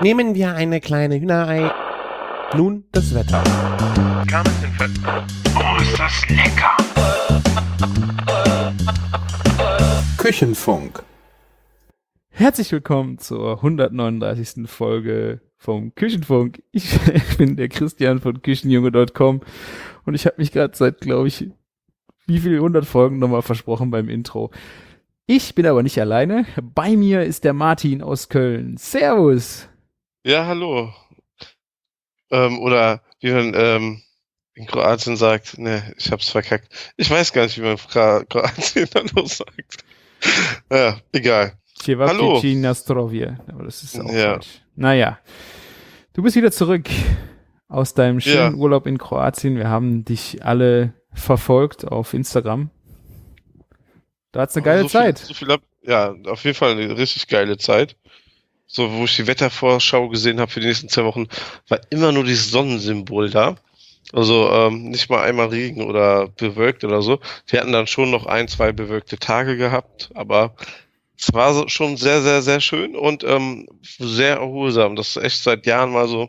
Nehmen wir eine kleine Hühnerei. Nun das Wetter. Oh, ist das lecker! Küchenfunk. Herzlich willkommen zur 139. Folge vom Küchenfunk. Ich bin der Christian von Küchenjunge.com und ich habe mich gerade seit, glaube ich, wie viele 100 Folgen nochmal versprochen beim Intro. Ich bin aber nicht alleine. Bei mir ist der Martin aus Köln. Servus! Ja, hallo. Oder wie man in Kroatien sagt, ne, ich hab's verkackt. Ich weiß gar nicht, wie man Kroatien dann noch sagt. Ja, egal. Hallo. Cevapcici Nastrovje. Aber das ist auch Ja. falsch. Naja, du bist wieder zurück aus deinem schönen Ja. Urlaub in Kroatien. Wir haben dich alle verfolgt auf Instagram. Da hat's eine geile Zeit. Ja, auf jeden Fall eine richtig geile Zeit. So, wo ich die Wettervorschau gesehen habe für die nächsten 2 Wochen, war immer nur dieses Sonnensymbol da. Also nicht mal einmal Regen oder bewölkt oder so. Wir hatten dann schon noch 1, 2 bewölkte Tage gehabt, aber es war schon sehr, sehr, sehr schön und sehr erholsam. Das ist echt seit Jahren mal so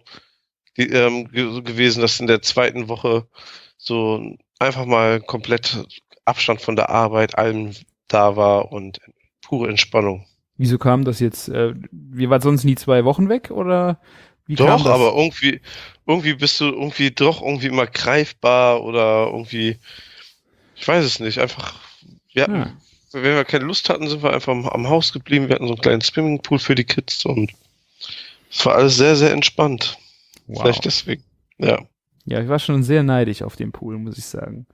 gewesen, dass in der zweiten Woche so einfach mal komplett Abstand von der Arbeit, allem da war und pure Entspannung. Wieso kam das jetzt? Wir waren sonst nie 2 Wochen weg oder wie kam Doch, das? aber irgendwie bist du doch irgendwie immer greifbar oder irgendwie, ich weiß es nicht, einfach, wenn wir keine Lust hatten, sind wir einfach am Haus geblieben, wir hatten so einen kleinen Swimmingpool für die Kids und es war alles sehr, sehr entspannt. Wow. Vielleicht deswegen, ja. Ja, ich war schon sehr neidisch auf den Pool, muss ich sagen.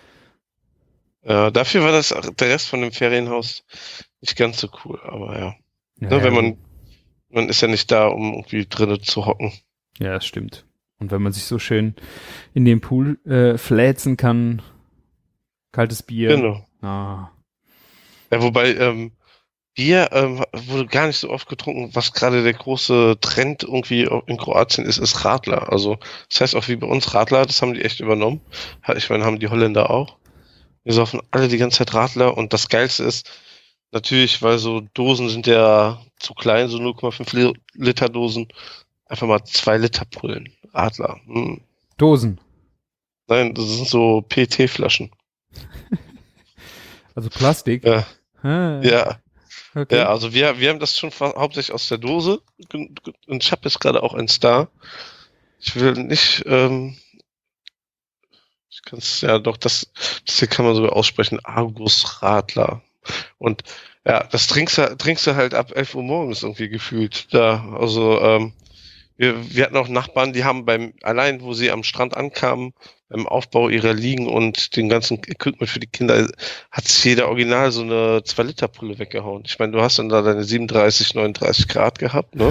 Ja, dafür war der Rest von dem Ferienhaus nicht ganz so cool, aber ja. Ne, wenn man ist ja nicht da, um irgendwie drinnen zu hocken. Ja, das stimmt. Und wenn man sich so schön in den Pool fläzen kann, kaltes Bier. Genau. Ah. Ja, wobei Bier wurde gar nicht so oft getrunken. Was gerade der große Trend irgendwie in Kroatien ist Radler. Also das heißt auch wie bei uns Radler, das haben die echt übernommen. Ich meine, haben die Holländer auch. Wir saufen alle die ganze Zeit Radler und das Geilste ist natürlich, weil so Dosen sind ja zu klein, so 0,5 Liter Dosen, einfach mal 2 Liter Pullen. Radler. Dosen. Nein, das sind so PET-Flaschen. Also Plastik. Ja. Ah, Ja. okay. Ja, also wir haben das schon hauptsächlich aus der Dose und ich habe jetzt gerade auch eins da. Ich will nicht, ich kann es ja doch, das hier kann man sogar aussprechen, Argus Radler. Und ja, das trinkst du halt ab 11 Uhr morgens irgendwie gefühlt da. Also wir hatten auch Nachbarn, die haben allein wo sie am Strand ankamen, beim Aufbau ihrer Liegen und den ganzen Equipment für die Kinder, hat sich jeder original so eine 2-Liter-Pulle weggehauen. Ich meine, du hast dann da deine 37, 39 Grad gehabt, ne?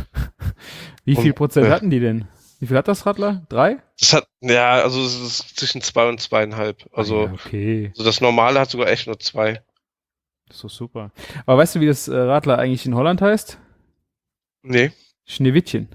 Wie viel Und, Prozent hatten die denn? Wie viel hat das Radler? 3? Also es ist zwischen 2 und 2,5. Also, ja, okay. also das Normale hat sogar echt nur 2. Das ist doch super. Aber weißt du, wie das Radler eigentlich in Holland heißt? Nee. Schneewittchen.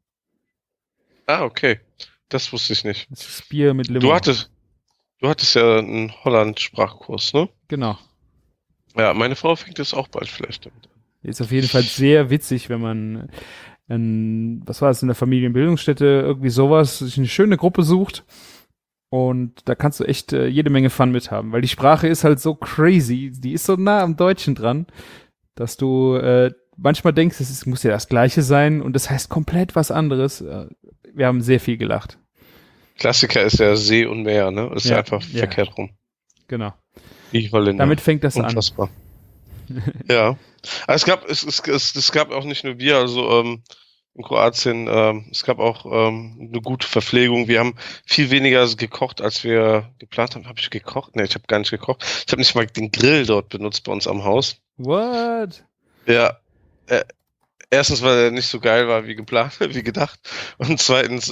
Ah, okay. Das wusste ich nicht. Das ist Bier mit Limon. Du hattest ja einen Holland-Sprachkurs, ne? Genau. Ja, meine Frau fängt jetzt auch bald vielleicht damit an. Ist auf jeden Fall sehr witzig, wenn man was war das, in der Familienbildungsstätte, irgendwie sowas, sich eine schöne Gruppe sucht und da kannst du echt jede Menge Fun mit haben, weil die Sprache ist halt so crazy, die ist so nah am Deutschen dran, dass du manchmal denkst, muss ja das Gleiche sein und das heißt komplett was anderes. Wir haben sehr viel gelacht. Klassiker ist ja See und Meer, ne? Ist ja einfach ja. verkehrt rum. Genau. Wie Holländer. Damit fängt das Unfassbar. Ja. Aber es gab auch nicht nur Bier, also in Kroatien, es gab auch eine gute Verpflegung. Wir haben viel weniger gekocht, als wir geplant haben. Habe ich gekocht? Nee, ich habe gar nicht gekocht. Ich habe nicht mal den Grill dort benutzt bei uns am Haus. What? Ja. Erstens, weil er nicht so geil war wie geplant, wie gedacht. Und zweitens,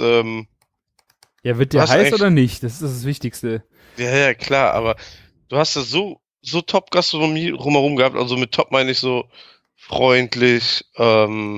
Ja, wird der heiß oder nicht? Das ist das Wichtigste. ja, klar, aber du hast das so Top-Gastronomie rumherum gehabt, also mit Top meine ich so freundlich, von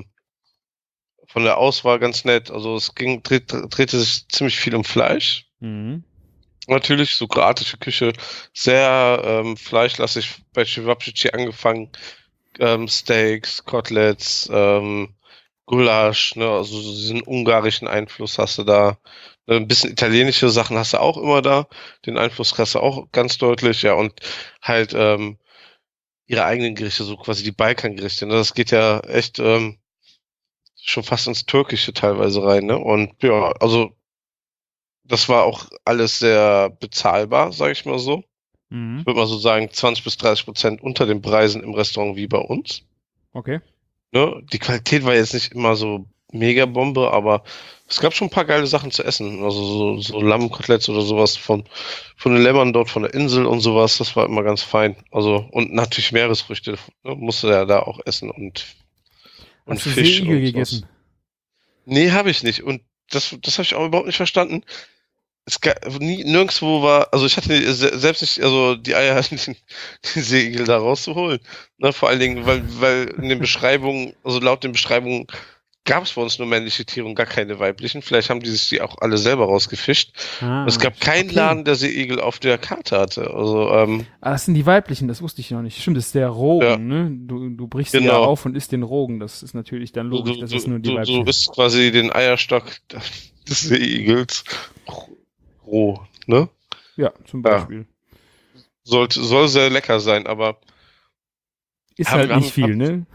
der Auswahl ganz nett, also es drehte sich ziemlich viel um Fleisch. Mhm. Natürlich, so kroatische Küche, sehr fleischlastig, bei Cevapcici angefangen, Steaks, Koteletts, Gulasch, ne, also so diesen ungarischen Einfluss hast du da. Ein bisschen italienische Sachen hast du auch immer da. Den Einfluss hast du auch ganz deutlich, ja, und halt ihre eigenen Gerichte, so quasi die Balkangerichte. Ne? Das geht ja echt schon fast ins Türkische teilweise rein, ne? Und ja, also das war auch alles sehr bezahlbar, sage ich mal so. Mhm. Ich würde mal so sagen, 20-30% unter den Preisen im Restaurant wie bei uns. Okay. Ne? Die Qualität war jetzt nicht immer so mega Bombe, aber es gab schon ein paar geile Sachen zu essen. Also so Lammkoteletts oder sowas von den Lämmern dort, von der Insel und sowas. Das war immer ganz fein. Also, und natürlich Meeresfrüchte, ne? Musste ja da auch essen und Hast du Fisch Seeigel und gegessen? sowas. Nee, habe ich nicht. Und das habe ich auch überhaupt nicht verstanden. Es gab nirgendwo war, also ich hatte selbst nicht, also die Eier, die Seeigel da rauszuholen. Ne, vor allen Dingen, weil in den Beschreibungen, also laut den Beschreibungen gab es bei uns nur männliche Tiere und gar keine weiblichen. Vielleicht haben die sich die auch alle selber rausgefischt. Und es gab keinen okay. Laden, der Seeigel auf der Karte hatte. Also, Das sind die weiblichen, das wusste ich noch nicht. Stimmt, das ist der Rogen, ja, ne? Du brichst sie ja genau. auf und isst den Rogen. Das ist natürlich dann logisch, dass es nur die Du weiblichen. isst quasi den Eierstock des Seeigels roh, ne? Ja, zum Ja. Beispiel. Soll sehr lecker sein, aber Ist Haben- halt haben- nicht viel, ne?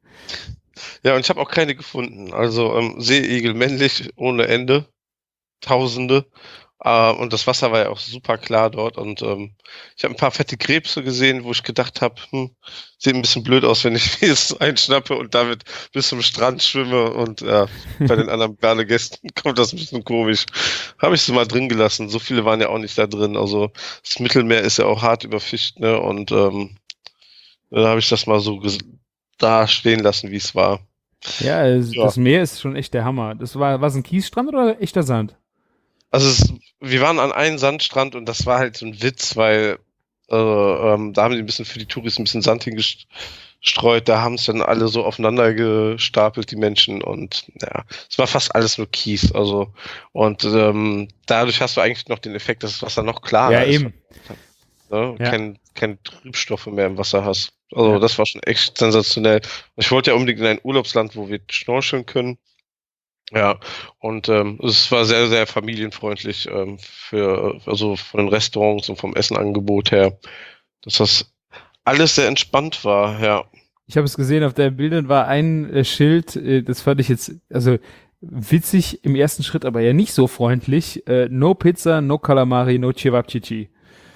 ja, und ich habe auch keine gefunden. Also Seeigel männlich ohne Ende, Tausende. Und das Wasser war ja auch super klar dort. Und ich habe ein paar fette Krebse gesehen, wo ich gedacht habe, sieht ein bisschen blöd aus, wenn ich mir jetzt einschnappe und damit bis zum Strand schwimme. Und bei den anderen Badegästen kommt das ein bisschen komisch. Habe ich sie mal drin gelassen. So viele waren ja auch nicht da drin. Also das Mittelmeer ist ja auch hart überfischt, ne? Und da habe ich das mal so da stehen lassen, wie es war. Ja, Ja. das Meer ist schon echt der Hammer. War es ein Kiesstrand oder echter Sand? Also wir waren an einem Sandstrand und das war halt so ein Witz, weil da haben die ein bisschen für die Touris ein bisschen Sand hingestreut. Da haben es dann alle so aufeinander gestapelt, die Menschen. Und ja, es war fast alles nur Kies. Also und dadurch hast du eigentlich noch den Effekt, dass das Wasser noch klarer Ja, ist. eben. Ne? Ja. Keine Trübstoffe mehr im Wasser hast. Also Ja. das war schon echt sensationell. Ich wollte ja unbedingt in ein Urlaubsland, wo wir schnorcheln können. Ja, und es war sehr, sehr familienfreundlich also von den Restaurants und vom Essenangebot her, dass das alles sehr entspannt war, ja. Ich habe es gesehen, auf deinen Bildern war ein Schild, das fand ich jetzt, also witzig im ersten Schritt, aber ja nicht so freundlich. No Pizza, no Calamari, no Cevapcici.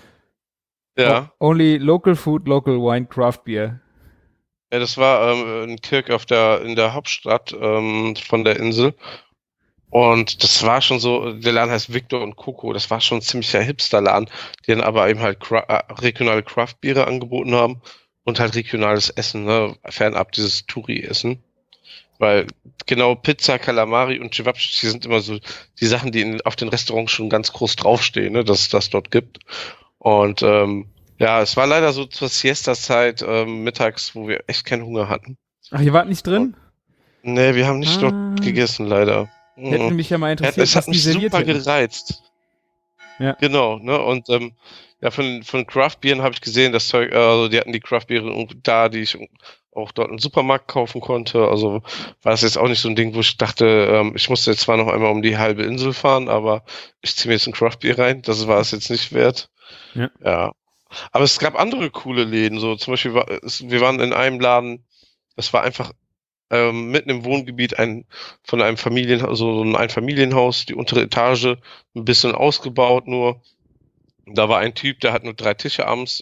Ja, Only local food, local wine, craft beer. ja, das war in Kirk in der Hauptstadt von der Insel. Und das war schon so, der Laden heißt Victor und Coco, das war schon ein ziemlicher Hipster-Laden, die dann aber eben halt regionale Craft-Biere angeboten haben und halt regionales Essen, ne, fernab dieses Touri-Essen. Weil genau Pizza, Calamari und Cevapcici sind immer so die Sachen, die auf den Restaurants schon ganz groß draufstehen, ne, dass es das dort gibt. Und ja, es war leider so zur Siesta-Zeit mittags, wo wir echt keinen Hunger hatten. Ach, ihr wart nicht drin? Nee, wir haben nicht Ah. dort gegessen, leider. Hätte mich ja mal interessiert, Es hat was die mich serviert super hätten. gereizt. Ja. Genau, ne? Und ja, von Craft-Bieren habe ich gesehen, das Zeug, also die hatten die Craft-Biere da, die ich auch dort im Supermarkt kaufen konnte. Also war das jetzt auch nicht so ein Ding, wo ich dachte, ich musste jetzt zwar noch einmal um die halbe Insel fahren, aber ich ziehe mir jetzt ein Craft-Bier rein. Das war es jetzt nicht wert. Ja. Aber es gab andere coole Läden, so zum Beispiel, wir waren in einem Laden, das war einfach mitten im Wohngebiet von einem so ein Einfamilienhaus, die untere Etage, ein bisschen ausgebaut nur. Da war ein Typ, der hat nur 3 Tische abends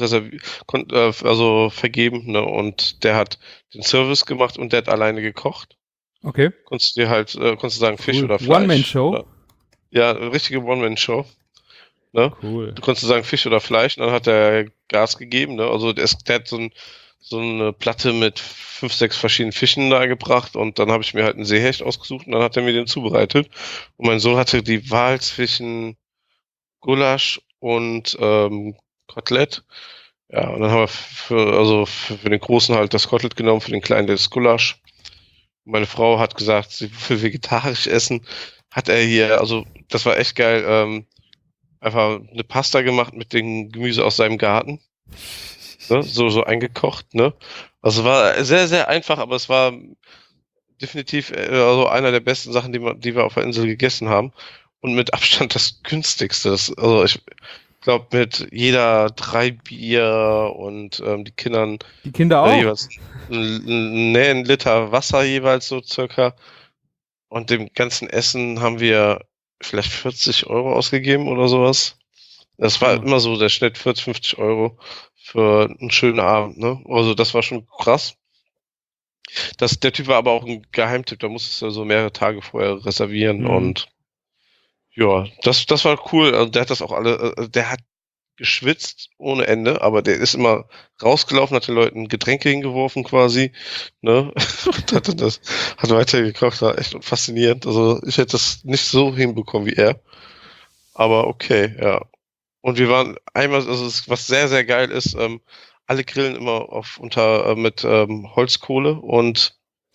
vergeben, ne, und der hat den Service gemacht und der hat alleine gekocht. Okay. Konntest du sagen Fisch Cool. oder Fleisch. One-Man-Show? Ja, eine richtige One-Man-Show. Ne? Cool. Du konntest sagen Fisch oder Fleisch und dann hat er Gas gegeben. Ne? Also der hat so eine Platte mit 5, 6 verschiedenen Fischen da gebracht und dann habe ich mir halt einen Seehecht ausgesucht und dann hat er mir den zubereitet. Und mein Sohn hatte die Wahl zwischen Gulasch und Kotelett. Ja, und dann haben wir für den Großen halt das Kotelett genommen, für den Kleinen das Gulasch. Und meine Frau hat gesagt, sie will vegetarisch essen. Hat er hier, also das war echt geil, einfach eine Pasta gemacht mit dem Gemüse aus seinem Garten. Ne? So eingekocht, ne? Also war sehr, sehr einfach, aber es war definitiv also einer der besten Sachen, die wir auf der Insel gegessen haben. Und mit Abstand das günstigste. Also ich glaube, mit jeder 3 Bier und die Kindern Die Kinder auch? jeweils einen Liter Wasser jeweils so circa. Und dem ganzen Essen haben wir vielleicht 40 Euro ausgegeben oder sowas. Das war immer so der Schnitt 40, 50 Euro für einen schönen Abend, ne? Also das war schon krass. Der Typ war aber auch ein Geheimtipp, da musstest du so mehrere Tage vorher reservieren und ja, das war cool. Also der hat das auch der hat geschwitzt ohne Ende, aber der ist immer rausgelaufen, hat den Leuten Getränke hingeworfen quasi, ne? Und hat weiter gekocht, war echt faszinierend. Also ich hätte das nicht so hinbekommen wie er. Aber okay, ja. Und wir waren einmal, also was sehr, sehr geil ist, alle grillen immer mit Holzkohle und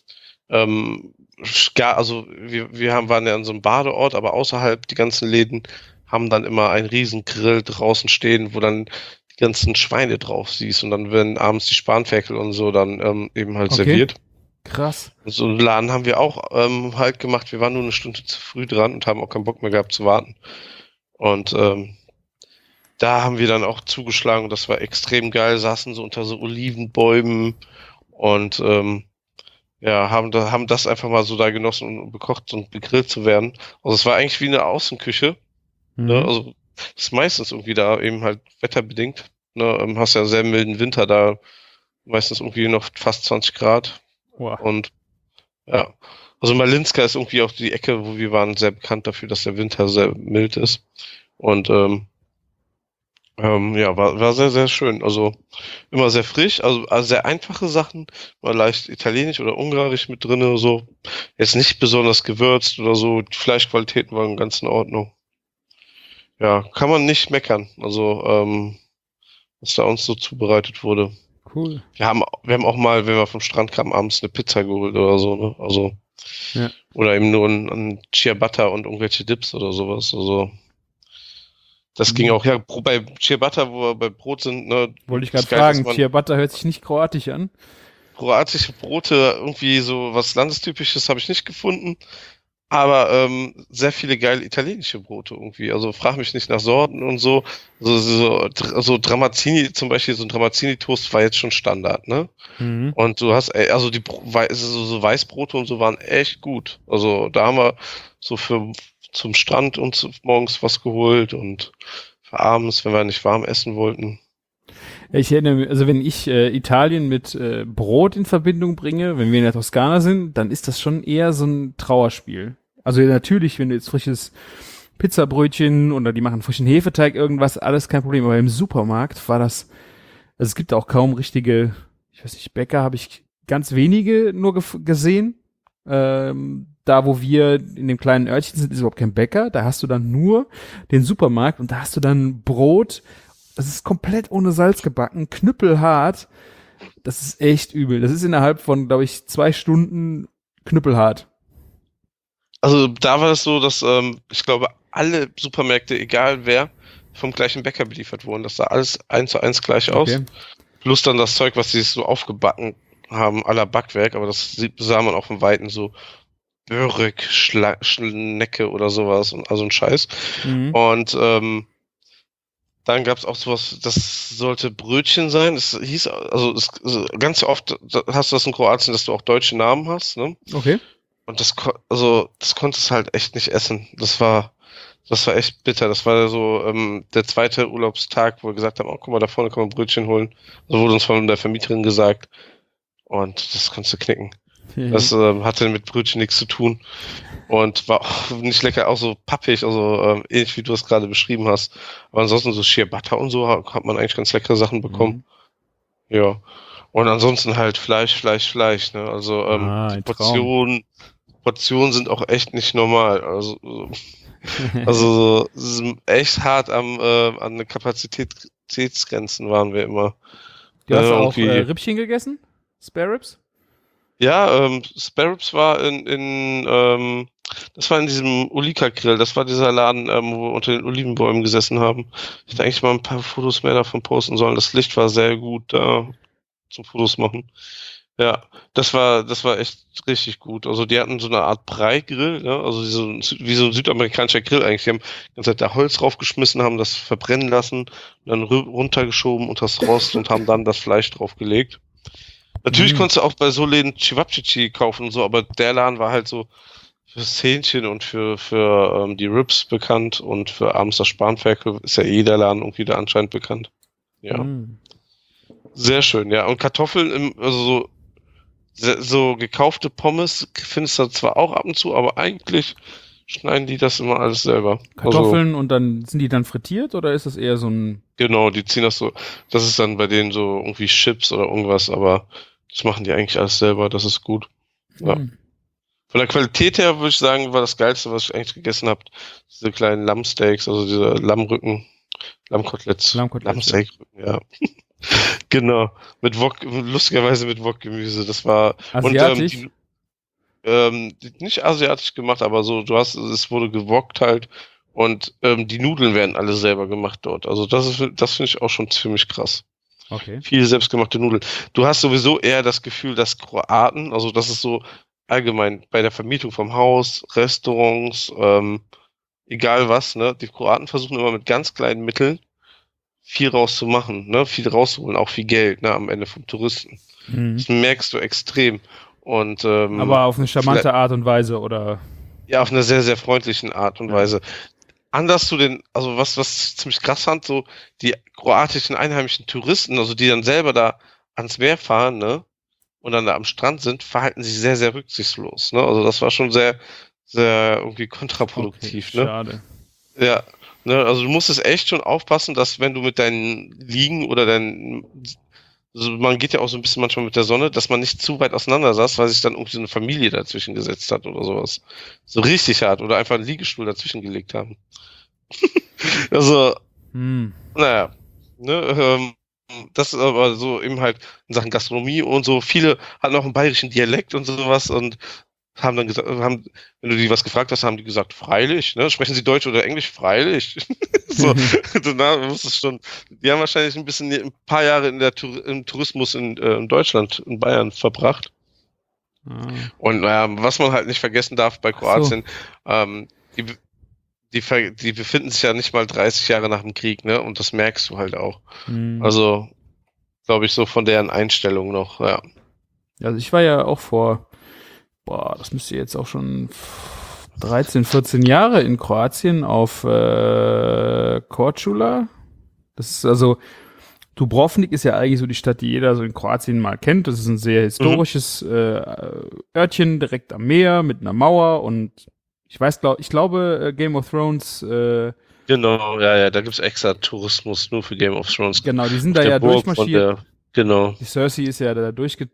also waren ja an so einem Badeort, aber außerhalb die ganzen Läden haben dann immer einen riesen Grill draußen stehen, wo dann die ganzen Schweine drauf siehst und dann werden abends die Spanferkel und so dann eben halt serviert. Krass. Und so einen Laden haben wir auch halt gemacht. Wir waren nur eine Stunde zu früh dran und haben auch keinen Bock mehr gehabt zu warten. Und da haben wir dann auch zugeschlagen und das war extrem geil, saßen so unter so Olivenbäumen und haben das einfach mal so da genossen und bekocht und gegrillt zu werden. Also es war eigentlich wie eine Außenküche. Ne? Also das ist meistens irgendwie da eben halt wetterbedingt. Ne? Hast ja einen sehr milden Winter da, meistens irgendwie noch fast 20 Grad. Wow. Und ja, also Malinska ist irgendwie auch die Ecke, wo wir waren, sehr bekannt dafür, dass der Winter sehr mild ist. Und war sehr, sehr schön. Also immer sehr frisch, also sehr einfache Sachen, mal leicht italienisch oder ungarisch mit drin oder so. Jetzt nicht besonders gewürzt oder so. Die Fleischqualitäten waren ganz in Ordnung. Ja, kann man nicht meckern. Also, was da uns so zubereitet wurde. Cool. Wir haben auch mal, wenn wir vom Strand kamen, abends eine Pizza geholt oder so, ne? Also, ja. Oder eben nur ein Ciabatta und irgendwelche Dips oder sowas. Also, das ging auch, ja, bei Ciabatta, wo wir bei Brot sind, ne? Wollte ich gerade fragen, Ciabatta hört sich nicht kroatisch an. Kroatische Brote, irgendwie so was Landestypisches habe ich nicht gefunden. Aber sehr viele geile italienische Brote irgendwie. Also frag mich nicht nach Sorten und so. So Dramazzini, zum Beispiel so ein Dramazzini-Toast war jetzt schon Standard, ne? Und du hast, also so Weißbrote und so waren echt gut. Also da haben wir so zum Strand uns morgens was geholt und für abends, wenn wir nicht warm essen wollten. Ich erinnere mich, also wenn ich Italien mit Brot in Verbindung bringe, wenn wir in der Toskana sind, dann ist das schon eher so ein Trauerspiel. Also natürlich, wenn du jetzt frisches Pizzabrötchen oder die machen frischen Hefeteig, irgendwas, alles kein Problem. Aber im Supermarkt war das, also es gibt auch kaum richtige, ich weiß nicht, Bäcker habe ich ganz wenige nur gesehen. Da, wo wir in dem kleinen Örtchen sind, ist überhaupt kein Bäcker. Da hast du dann nur den Supermarkt und da hast du dann Brot. Das ist komplett ohne Salz gebacken, knüppelhart. Das ist echt übel. Das ist innerhalb von, glaube ich, 2 Stunden knüppelhart. Also da war es so, dass ich glaube, alle Supermärkte, egal wer, vom gleichen Bäcker beliefert wurden. Das sah alles 1:1 gleich aus. Plus dann das Zeug, was sie so aufgebacken haben, à la Backwerk. Aber das sah man auch von Weitem so Börek, Schnecke oder sowas. Und also ein Scheiß. Und dann gab es auch sowas, das sollte Brötchen sein. Das hieß, ganz oft hast du das in Kroatien, dass du auch deutsche Namen hast, ne? Okay. Und das konntest du halt echt nicht essen. Das war echt bitter. Das war so der zweite Urlaubstag, wo wir gesagt haben, oh, guck mal, da vorne kann man Brötchen holen. So wurde uns von der Vermieterin gesagt. Und das konntest du knicken. Das hatte mit Brötchen nichts zu tun. Und war auch nicht lecker, auch so pappig, also ähnlich wie du es gerade beschrieben hast. Aber ansonsten so Ciabatta und so hat man eigentlich ganz leckere Sachen bekommen. Ja. Und ansonsten halt Fleisch, ne? Also die Portionen sind auch echt nicht normal. Also sind echt hart an den Kapazitätsgrenzen waren wir immer. Du hast auch Rippchen gegessen? Spare Ribs? Ja, Spare Ribs war das war in diesem Olika-Grill. Das war dieser Laden, wo wir unter den Olivenbäumen gesessen haben. Ich hätte eigentlich mal ein paar Fotos mehr davon posten sollen. Das Licht war sehr gut da zum Fotos machen. Ja, das war echt richtig gut. Also die hatten so eine Art Brei-Grill, ne? Also wie so ein südamerikanischer Grill eigentlich. Die haben die ganze Zeit da Holz draufgeschmissen, haben das verbrennen lassen, dann runtergeschoben unter das Rost und haben dann das Fleisch draufgelegt. Natürlich Mhm. konntest du auch bei so Läden Cevapcici kaufen und so, aber der Laden war halt so fürs Hähnchen und für die Ribs bekannt und für abends das Spanferkel ist ja jeder Laden irgendwie da anscheinend bekannt. Ja, Mhm. sehr schön, ja. Und Kartoffeln also so gekaufte Pommes findest du zwar auch ab und zu, aber eigentlich schneiden die das immer alles selber. Also, Kartoffeln und dann sind die dann frittiert oder ist das eher so ein. genau, die ziehen das so, das ist dann bei denen so irgendwie Chips oder irgendwas, aber das machen die eigentlich alles selber, das ist gut. Ja. Hm. Von der Qualität her würde ich sagen, war das Geilste, was ich eigentlich gegessen habe, diese kleinen Lammsteaks, also diese Lammrücken, Lammkoteletts, Lammkoteletts, Lammsteakrücken, ja. Genau, lustigerweise mit Wokgemüse, das war, und Asiatisch? nicht asiatisch gemacht, aber so, es wurde gewokkt halt und die Nudeln werden alle selber gemacht dort. Also das finde ich auch schon ziemlich krass. Okay. Viele selbstgemachte Nudeln. Du hast sowieso eher das Gefühl, dass Kroaten, also das ist so allgemein bei der Vermietung vom Haus, Restaurants, egal was, ne, die Kroaten versuchen immer mit ganz kleinen Mitteln viel rauszumachen, ne, viel rauszuholen, auch viel Geld, ne, am Ende vom Touristen. Mhm. Das merkst du extrem. Und Aber auf eine charmante Art und Weise, oder? ja, auf einer sehr, sehr freundlichen Art und Ja. Weise. Anders zu also was ich ziemlich krass fand, so die kroatischen einheimischen Touristen, also die dann selber da ans Meer fahren, ne, und dann da am Strand sind, verhalten sich sehr, sehr rücksichtslos, ne, also das war schon sehr, sehr irgendwie kontraproduktiv, Okay, ne, schade. ja, ne, also du musstest echt schon aufpassen, dass wenn du mit deinen Liegen oder also man geht ja auch so ein bisschen manchmal mit der Sonne, dass man nicht zu weit auseinander saß, weil sich dann irgendwie so eine Familie dazwischen gesetzt hat oder sowas. So richtig hart oder einfach einen Liegestuhl dazwischen gelegt haben. Also, Hm. naja, ne, das ist aber so eben halt in Sachen Gastronomie und so. Viele hatten auch einen bayerischen Dialekt und sowas und haben dann gesagt, wenn du die was gefragt hast, haben die gesagt, freilich, ne? Sprechen sie Deutsch oder Englisch? Freilich. So, danach muss es schon. Die haben wahrscheinlich ein paar Jahre im Tourismus in Deutschland, in Bayern verbracht. Ah. Und was man halt nicht vergessen darf bei Ach so. Kroatien, die, die befinden sich ja nicht mal 30 Jahre nach dem Krieg, ne? Und das merkst du halt auch. Hm. Also, glaube ich, so von deren Einstellung noch, ja. Also ich war ja auch das müsste jetzt auch schon 13, 14 Jahre in Kroatien auf Korčula. Das ist also, Dubrovnik ist ja eigentlich so die Stadt, die jeder so in Kroatien mal kennt. Das ist ein sehr historisches Örtchen direkt am Meer mit einer Mauer und ich glaube, Game of Thrones, Genau, ja, da gibt's extra Tourismus nur für Game of Thrones. genau, die sind Auf da der ja Burg von durchmarschiert. genau. Die Cersei ist ja da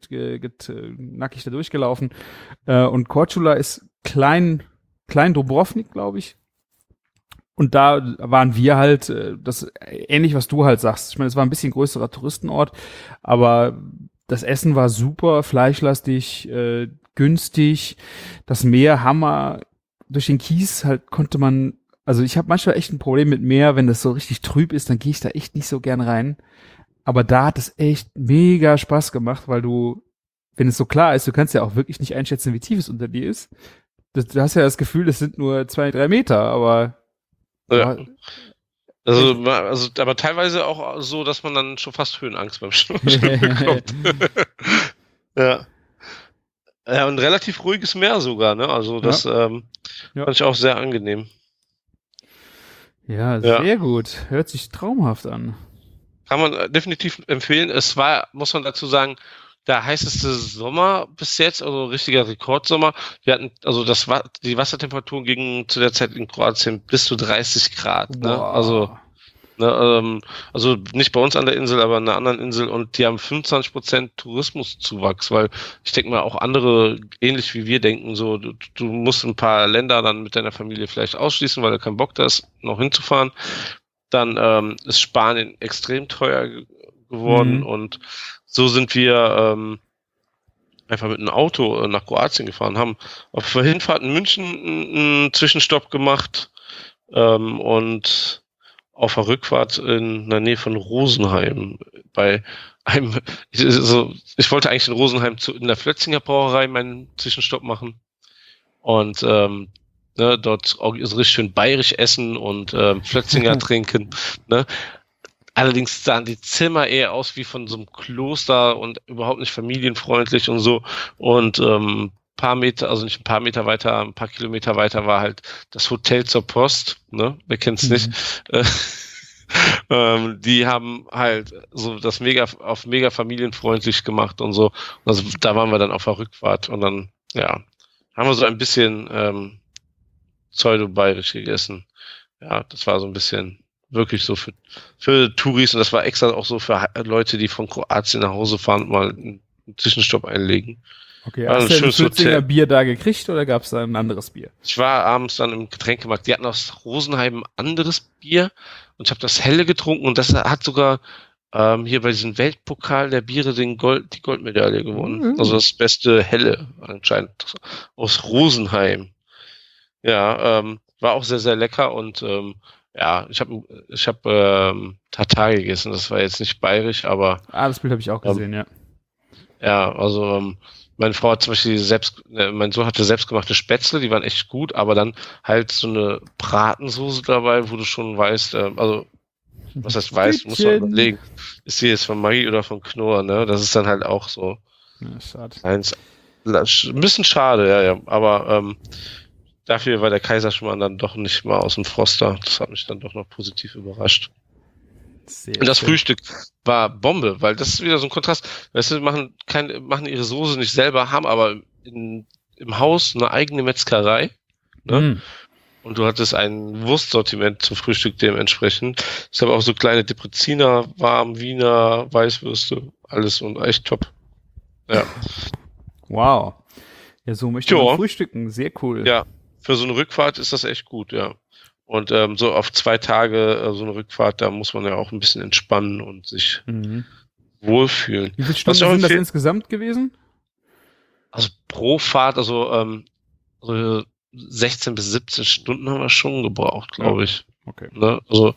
nackig da durchgelaufen. Und Korčula ist klein Dubrovnik, glaube ich. Und da waren wir halt, das ähnlich, was du halt sagst. Ich meine, es war ein bisschen größerer Touristenort, aber das Essen war super, fleischlastig, günstig. Das Meer, Hammer. Durch den Kies halt konnte man, also ich habe manchmal echt ein Problem mit Meer, wenn das so richtig trüb ist, dann gehe ich da echt nicht so gern rein. Aber da hat es echt mega Spaß gemacht, weil wenn es so klar ist, du kannst ja auch wirklich nicht einschätzen, wie tief es unter dir ist. Du hast ja das Gefühl, es sind nur 2, 3 Meter, aber Ja. Also, aber teilweise auch so, dass man dann schon fast Höhenangst beim Schwimmen bekommt. Ja. Ja, und relativ ruhiges Meer sogar, ne? Also das Ja. fand ich auch sehr angenehm. Ja, Ja. sehr gut. Hört sich traumhaft an. Kann man definitiv empfehlen. Es war, muss man dazu sagen, der heißeste Sommer bis jetzt, also richtiger Rekordsommer. Wir hatten, also die Wassertemperaturen gingen zu der Zeit in Kroatien bis zu 30 Grad, ne? Boah. Also nicht bei uns an der Insel, aber an einer anderen Insel und die haben 25% Tourismuszuwachs, weil ich denke mal auch andere, ähnlich wie wir denken, so du musst ein paar Länder dann mit deiner Familie vielleicht ausschließen, weil du keinen Bock da ist, noch hinzufahren. Dann ist Spanien extrem teuer geworden und so sind wir einfach mit einem Auto nach Kroatien gefahren, haben auf der Hinfahrt in München einen Zwischenstopp gemacht und auf der Rückfahrt in der Nähe von Rosenheim bei einem, ich wollte eigentlich in Rosenheim in der Flötzinger Brauerei meinen Zwischenstopp machen und dort auch so richtig schön bayerisch essen und Flötzinger trinken. Ne? Allerdings sahen die Zimmer eher aus wie von so einem Kloster und überhaupt nicht familienfreundlich und so. Und paar Meter, also nicht ein paar Meter weiter, ein paar Kilometer weiter war halt das Hotel zur Post. Ne? Wer kennt's nicht? Die haben halt so das mega familienfreundlich gemacht und so. Also da waren wir dann auf der Rückfahrt und dann, ja, haben wir so ein bisschen pseudo-bayerisch gegessen. Ja, das war so ein bisschen wirklich so für Touris und das war extra auch so für Leute, die von Kroatien nach Hause fahren und mal einen Zwischenstopp einlegen. Okay, hast du ein Flötzinger Bier da gekriegt oder gab es da ein anderes Bier? Ich war abends dann im Getränkemarkt. Die hatten aus Rosenheim ein anderes Bier und ich habe das Helle getrunken und das hat sogar hier bei diesem Weltpokal der Biere die Goldmedaille gewonnen. Also das beste Helle anscheinend aus Rosenheim. Ja, war auch sehr, sehr lecker und ja, ich hab Tatar gegessen. Das war jetzt nicht bayerisch, aber das Bild habe ich auch gesehen, ja. Ja, also meine Frau hat zum Beispiel mein Sohn hatte selbstgemachte Spätzle, die waren echt gut, aber dann halt so eine Bratensoße dabei, wo du schon weißt, also was heißt weiß, muss man überlegen, ist die jetzt von Maggi oder von Knorr, ne? Das ist dann halt auch so schade. Ein bisschen schade, ja, aber dafür war der Kaiserschmarrn dann doch nicht mal aus dem Froster. Das hat mich dann doch noch positiv überrascht. Und das Frühstück war Bombe, weil das ist wieder so ein Kontrast. Weißt du, machen ihre Soße nicht selber, haben aber im Haus eine eigene Metzgerei. Ne? Und du hattest ein Wurstsortiment zum Frühstück dementsprechend. Ich habe auch so kleine Depreziner, Wiener, Weißwürste, alles und echt top. Ja. Wow. Ja, so möchte man frühstücken. Sehr cool. Ja, für so eine Rückfahrt ist das echt gut, ja. Und so auf 2 Tage so eine Rückfahrt, da muss man ja auch ein bisschen entspannen und sich wohlfühlen. Wie viele Stunden sind das insgesamt gewesen? Also pro Fahrt, also so 16 bis 17 Stunden haben wir schon gebraucht, glaube ich. Okay. Ne? Also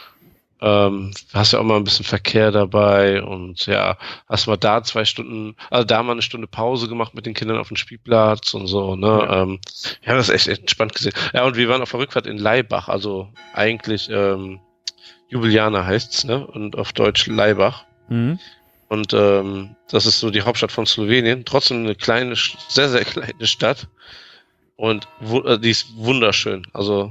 hast ja auch mal ein bisschen Verkehr dabei und ja, hast mal da 2 Stunden, also da mal eine Stunde Pause gemacht mit den Kindern auf dem Spielplatz und so, ne? Ja. Wir haben das echt entspannt gesehen. Ja, und wir waren auf der Rückfahrt in Laibach, also eigentlich Ljubljana heißt's, ne? Und auf Deutsch Laibach. Und das ist so die Hauptstadt von Slowenien, trotzdem eine kleine, sehr, sehr kleine Stadt und die ist wunderschön, also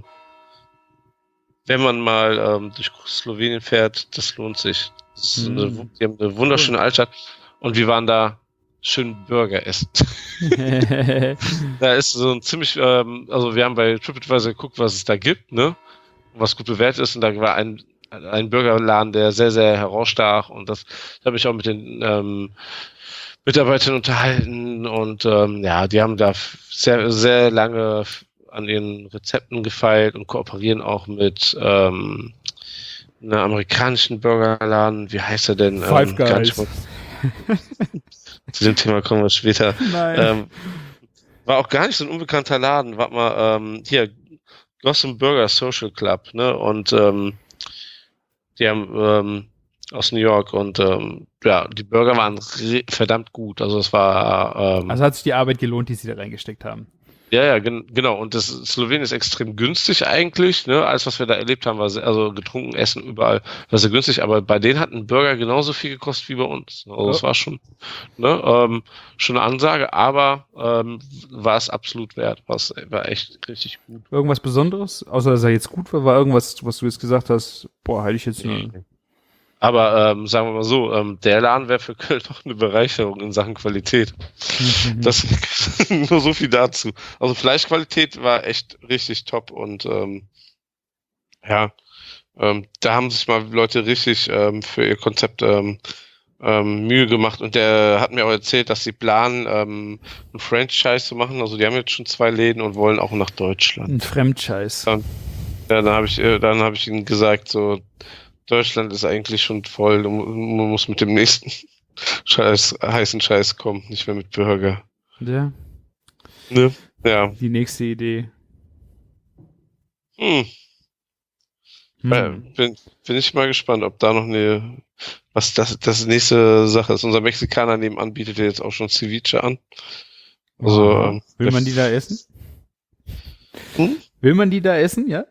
wenn man mal durch Slowenien fährt, das lohnt sich. Die haben eine wunderschöne Altstadt und wir waren da schön Burger essen. Da ist so ein ziemlich, also wir haben bei TripAdvisor geguckt, was es da gibt, ne? Was gut bewertet ist und da war ein Burgerladen, der sehr, sehr herausstach und da habe ich auch mit den Mitarbeitern unterhalten und ja, die haben da sehr, sehr lange an ihren Rezepten gefeilt und kooperieren auch mit einer amerikanischen Burgerladen. Wie heißt er denn? Five Guys. Zu dem Thema kommen wir später. Nein. War auch gar nicht so ein unbekannter Laden. Warte mal, hier, Gotham Burger Social Club, ne? Und die haben aus New York und ja, die Burger waren verdammt gut. Also es war also hat sich die Arbeit gelohnt, die sie da reingesteckt haben. Ja, genau. Und das Slowenien ist extrem günstig eigentlich, ne? Alles, was wir da erlebt haben, war also getrunken, essen, überall, war sehr günstig. Aber bei denen hat ein Burger genauso viel gekostet wie bei uns. Also das war schon, ne, schon eine Ansage, aber war es absolut wert. War echt richtig gut. Irgendwas Besonderes? Außer, dass er jetzt gut war, war irgendwas, was du jetzt gesagt hast, boah, hätte ich jetzt nur... Aber sagen wir mal so, der Laden wäre für Köln doch eine Bereicherung in Sachen Qualität. Das nur so viel dazu. Also Fleischqualität war echt richtig top und ja, da haben sich mal Leute richtig für ihr Konzept Mühe gemacht und der hat mir auch erzählt, dass sie planen, ein Franchise zu machen. Also die haben jetzt schon 2 Läden und wollen auch nach Deutschland. Ein Franchise. Ja, dann habe ich ihnen gesagt, so Deutschland ist eigentlich schon voll, man muss mit dem nächsten heißen Scheiß kommen, nicht mehr mit Burger. Ja. Ne? Ja. Die nächste Idee. Bin ich mal gespannt, ob da noch was das nächste Sache ist. Unser Mexikaner nebenan bietet ja jetzt auch schon Ceviche an. Also, Will man die da essen? Hm? Will man die da essen, ja?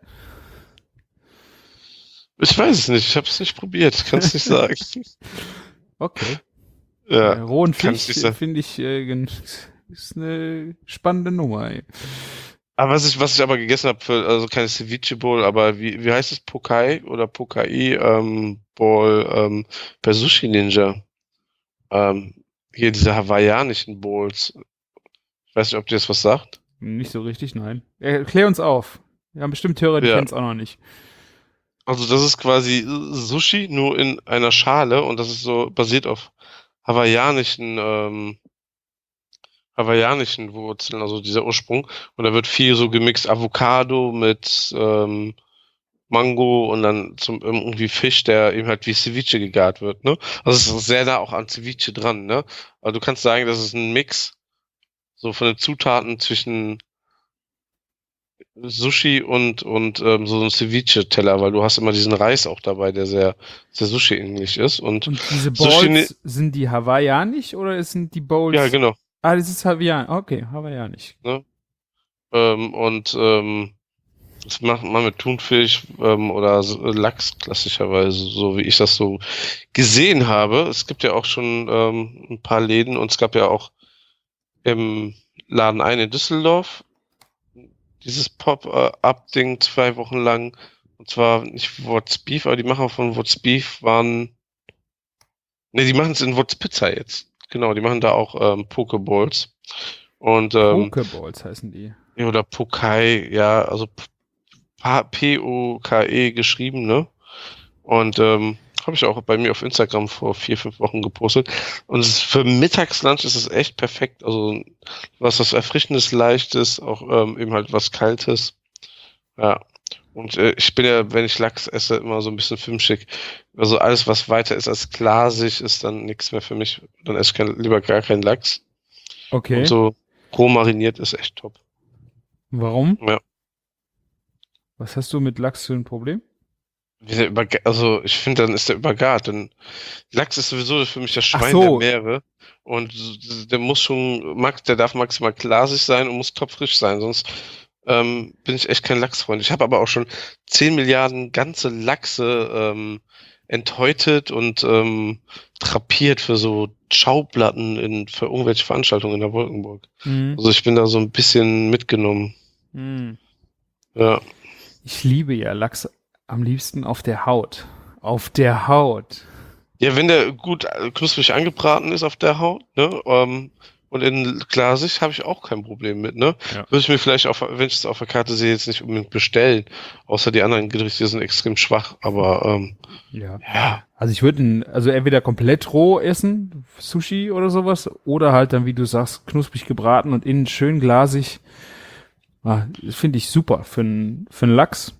Ich weiß es nicht, ich habe es nicht probiert, kann es nicht sagen. Okay. Ja, Rohen kann's Fisch nicht sagen. finde ich ist eine spannende Nummer. Ey. Aber was ich aber gegessen habe, also keine Ceviche Bowl, aber wie heißt es? Pokai oder Pokai Bowl bei Sushi Ninja. Hier diese hawaiianischen Bowls. Ich weiß nicht, ob dir das was sagt. Nicht so richtig, nein. Erklär uns auf. Wir haben bestimmt Hörer, die Ja. kennen es auch noch nicht. Also das ist quasi Sushi nur in einer Schale und das ist so basiert auf hawaiianischen Wurzeln, also dieser Ursprung. Und da wird viel so gemixt Avocado mit Mango und dann zum irgendwie Fisch, der eben halt wie Ceviche gegart wird, ne? Also es ist sehr nah auch an Ceviche dran, ne? Also du kannst sagen, das ist ein Mix so von den Zutaten zwischen Sushi und so ein Ceviche-Teller, weil du hast immer diesen Reis auch dabei, der sehr, sehr Sushi-ähnlich ist. Und Und diese Sushi Bowls, sind die hawaiianisch oder sind die Bowls? ja, genau. Ah, das ist hawaiianisch. Okay, hawaiianisch. Ne? Das macht man mit Thunfisch oder Lachs klassischerweise, so wie ich das so gesehen habe. Es gibt ja auch schon ein paar Läden und es gab ja auch im Laden in Düsseldorf dieses Pop-Up-Ding 2 Wochen lang. Und zwar nicht What's Beef, aber die Macher von What's Beef die machen es in What's Pizza jetzt. Genau, die machen da auch Pokeballs. Und Pokeballs heißen die. ja, oder Pokai, ja, also Poke geschrieben, ne? Und habe ich auch bei mir auf Instagram vor 4-5 Wochen gepostet. Und für Mittagslunch ist es echt perfekt. Also was Erfrischendes, Leichtes, auch eben halt was Kaltes. Ja. Und ich bin ja, wenn ich Lachs esse, immer so ein bisschen filmschick. Also alles, was weiter ist als glasig, ist dann nichts mehr für mich. Dann esse ich lieber gar keinen Lachs. Okay. Und so roh mariniert ist echt top. Warum? Ja. Was hast du mit Lachs für ein Problem? Also ich finde, dann ist der übergart. Denn Lachs ist sowieso für mich das Ach Schwein so. der Meere. Und der darf maximal glasig sein und muss topfrisch sein. Sonst bin ich echt kein Lachsfreund. Ich habe aber auch schon 10 Milliarden ganze Lachse enthäutet und drapiert für so Schauplatten für irgendwelche Veranstaltungen in der Wolkenburg. Mhm. Also ich bin da so ein bisschen mitgenommen. Mhm. Ja. Ich liebe ja Lachs am liebsten auf der Haut. Auf der Haut. Ja, wenn der gut knusprig angebraten ist auf der Haut, ne, und in glasig habe ich auch kein Problem mit, ne? Ja. Würde ich mir vielleicht wenn ich es auf der Karte sehe, jetzt nicht unbedingt bestellen. Außer die anderen Gerichte sind extrem schwach, aber ja. Also ich würde also entweder komplett roh essen, Sushi oder sowas, oder halt dann, wie du sagst, knusprig gebraten und innen schön glasig. Das finde ich super für einen Lachs.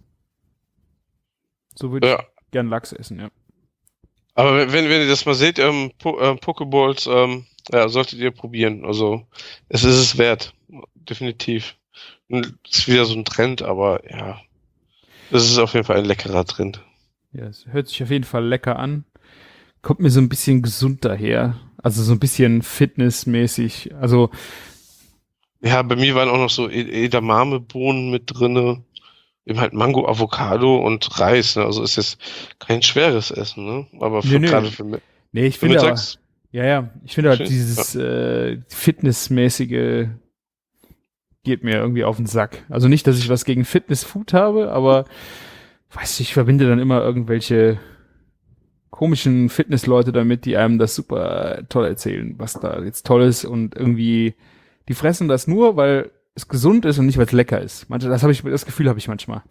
So würde ich gern Lachs essen, ja. Aber wenn ihr das mal seht, Pokeballs, solltet ihr probieren. Also es ist es wert, definitiv. Und es ist wieder so ein Trend, aber ja, es ist auf jeden Fall ein leckerer Trend. Ja, es hört sich auf jeden Fall lecker an. Kommt mir so ein bisschen gesund daher. Also so ein bisschen fitnessmäßig. Also ja, bei mir waren auch noch so Edamame-Bohnen mit drinne. Eben halt Mango, Avocado und Reis, ne? Also ist jetzt kein schweres Essen, ne? Aber gerade für ich finde mittags. Ich finde halt Schön, dieses Fitnessmäßige geht mir irgendwie auf den Sack. Also nicht, dass ich was gegen Fitnessfood habe, aber weiß ich verbinde dann immer irgendwelche komischen Fitnessleute damit, die einem das super toll erzählen, was da jetzt toll ist und irgendwie die fressen das nur, weil es gesund ist und nicht, weil es lecker ist. Das Gefühl habe ich manchmal.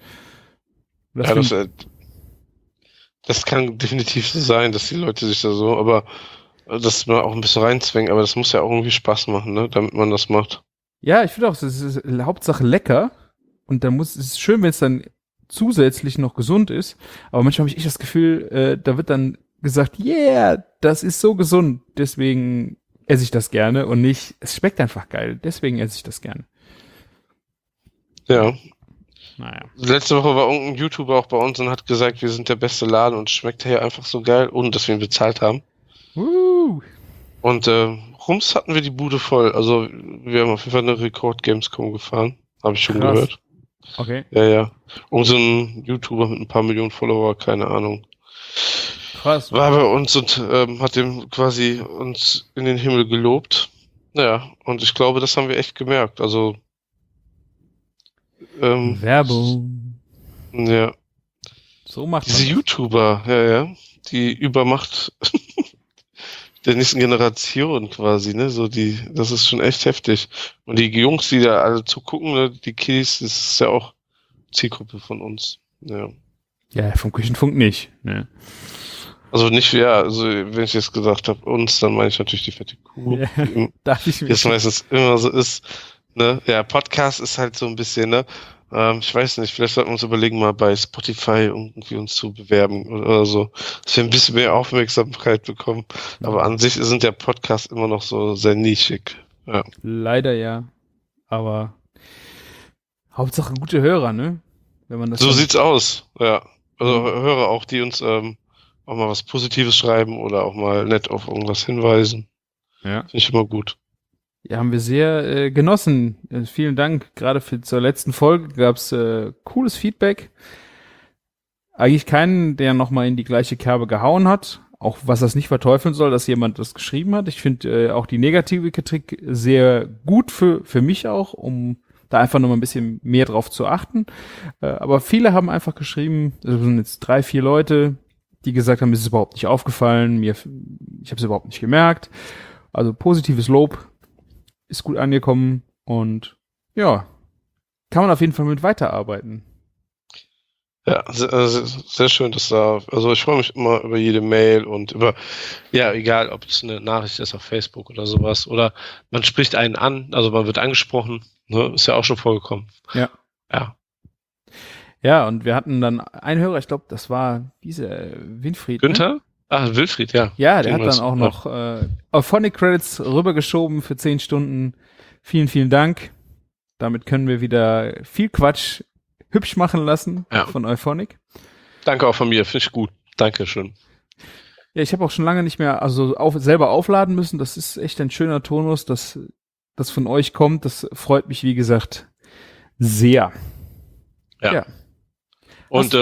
Das kann definitiv so sein, dass die Leute sich da so, aber dass man auch ein bisschen reinzwängen, aber das muss ja auch irgendwie Spaß machen, ne, damit man das macht. Ja, ich finde auch, es ist Hauptsache lecker und es ist schön, wenn es dann zusätzlich noch gesund ist, aber manchmal habe ich echt das Gefühl, da wird dann gesagt, yeah, das ist so gesund, deswegen esse ich das gerne und nicht, es schmeckt einfach geil, deswegen esse ich das gerne. Ja. Naja. Letzte Woche war irgendein YouTuber auch bei uns und hat gesagt, wir sind der beste Laden und es schmeckt hier einfach so geil, ohne dass wir ihn bezahlt haben. Und rums hatten wir die Bude voll. Also wir haben auf jeden Fall eine Rekord-Gamescom gefahren. Habe ich schon Krass. gehört. Okay. Ja. Und so ein YouTuber mit ein paar Millionen Follower, keine Ahnung, Krass. war bei uns und hat dem quasi uns in den Himmel gelobt. Ja, und ich glaube, das haben wir echt gemerkt. Also Werbung. ja, So macht diese man das. YouTuber, ja, die Übermacht der nächsten Generation quasi, ne? So das ist schon echt heftig. Und die Jungs, die da alle zugucken, ne, die Kiddies, das ist ja auch Zielgruppe von uns. Ja. Ja, vom Küchenfunk nicht. Ne? Also nicht, ja, also wenn ich jetzt gesagt habe, uns, dann meine ich natürlich die fette Kuh. Ja, Die dachte ich mir. jetzt meistens immer so ist, ne? Ja, Podcast ist halt so ein bisschen, ne? Ich weiß nicht, vielleicht sollten wir uns überlegen, mal bei Spotify irgendwie uns zu bewerben oder so, dass wir ein bisschen mehr Aufmerksamkeit bekommen. Aber an sich sind der Podcast immer noch so sehr nischig. Ja. Leider ja. Aber Hauptsache gute Hörer, ne? Wenn man das So dann- sieht's aus, ja. Also Mhm. Hörer auch, die uns auch mal was Positives schreiben oder auch mal nett auf irgendwas hinweisen. Ja. Finde ich immer gut. Ja, haben wir sehr genossen. Vielen Dank. Gerade zur letzten Folge gab's cooles Feedback. Eigentlich keinen, der nochmal in die gleiche Kerbe gehauen hat. Auch was das nicht verteufeln soll, dass jemand das geschrieben hat. Ich finde auch die negative Kritik sehr gut für mich auch, um da einfach nochmal ein bisschen mehr drauf zu achten. Aber viele haben einfach geschrieben, das sind jetzt 3, 4 Leute, die gesagt haben, mir ist es überhaupt nicht aufgefallen, ich habe es überhaupt nicht gemerkt. Also positives Lob ist gut angekommen und ja, kann man auf jeden Fall mit weiterarbeiten. Ja, sehr schön, dass also ich freue mich immer über jede Mail und über, ja, egal, ob es eine Nachricht ist auf Facebook oder sowas, oder man spricht einen an, also man wird angesprochen, ne, ist ja auch schon vorgekommen. Ja. Ja. Ja, und wir hatten dann einen Hörer, ich glaube, das war dieser Winfried. Ne? Günther? Ach, Wilfried, ja. Ja, der Den hat dann auch noch Auphonic Credits rübergeschoben für 10 Stunden. Vielen, vielen Dank. Damit können wir wieder viel Quatsch hübsch machen lassen von Auphonic. Danke auch von mir, finde ich gut. Dankeschön. Ja, ich habe auch schon lange nicht mehr selber aufladen müssen. Das ist echt ein schöner Tonus, dass das von euch kommt. Das freut mich, wie gesagt, sehr. Ja. Und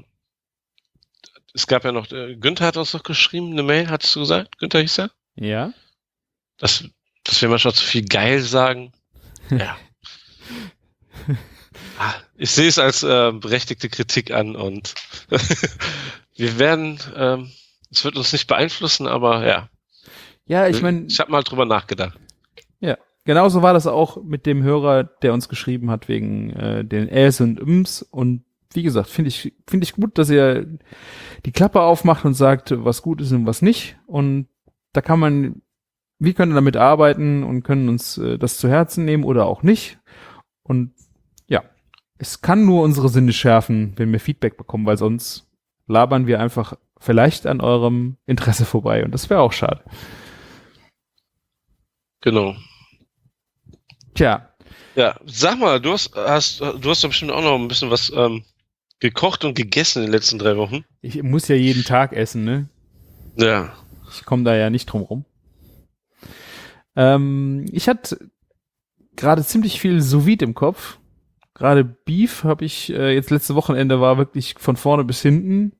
es gab ja noch, Günther hat uns noch geschrieben, eine Mail, hattest du gesagt? Günther hieß er? Ja. Dass wir manchmal zu viel geil sagen. Ja. Ich sehe es als berechtigte Kritik an und wir werden, es wird uns nicht beeinflussen, aber ja. Ja, ich meine. Ich habe mal drüber nachgedacht. Ja, genauso war das auch mit dem Hörer, der uns geschrieben hat wegen den Äs und Ms. Und wie gesagt, finde ich gut, dass ihr die Klappe aufmacht und sagt, was gut ist und was nicht. Und da wir können damit arbeiten und können uns das zu Herzen nehmen oder auch nicht. Und ja, es kann nur unsere Sinne schärfen, wenn wir Feedback bekommen, weil sonst labern wir einfach vielleicht an eurem Interesse vorbei. Und das wäre auch schade. Genau. Tja. Ja, sag mal, du hast doch bestimmt auch noch ein bisschen was gekocht und gegessen in den letzten 3 Wochen. Ich muss ja jeden Tag essen, ne? Ja. Ich komme da ja nicht drum rum. Ich hatte gerade ziemlich viel Sous-Vide im Kopf. Gerade Beef habe ich jetzt letzte Wochenende war wirklich von vorne bis hinten.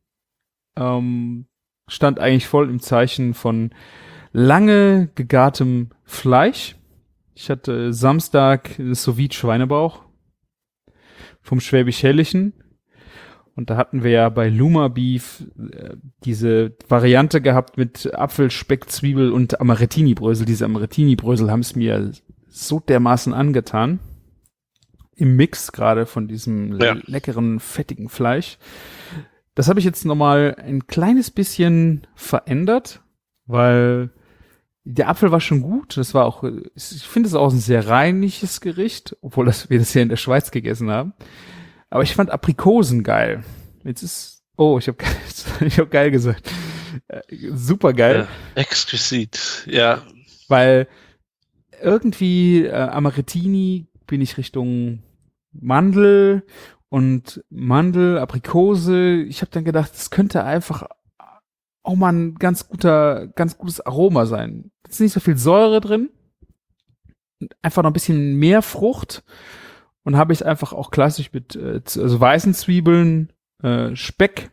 Stand eigentlich voll im Zeichen von lange gegartem Fleisch. Ich hatte Samstag Sous-Vide Schweinebauch vom Schwäbisch-Hellischen. Und da hatten wir ja bei Luma Beef diese Variante gehabt mit Apfel, Speck, Zwiebel und Amarettini-Brösel. Diese Amarettini-Brösel haben es mir so dermaßen angetan. Im Mix gerade von diesem leckeren, fettigen Fleisch. Das habe ich jetzt nochmal ein kleines bisschen verändert, weil der Apfel war schon gut. Das war auch, ich finde es auch ein sehr reinliches Gericht, obwohl wir das hier in der Schweiz gegessen haben. Aber ich fand Aprikosen geil. Ich habe geil gesagt. Super geil. Ja, exquisit, ja. Weil irgendwie Amarettini bin ich Richtung Mandel und Mandel, Aprikose. Ich habe dann gedacht, das könnte einfach auch mal ein ganz gutes Aroma sein. Es ist nicht so viel Säure drin. Einfach noch ein bisschen mehr Frucht. Und habe ich einfach auch klassisch mit also weißen Zwiebeln, Speck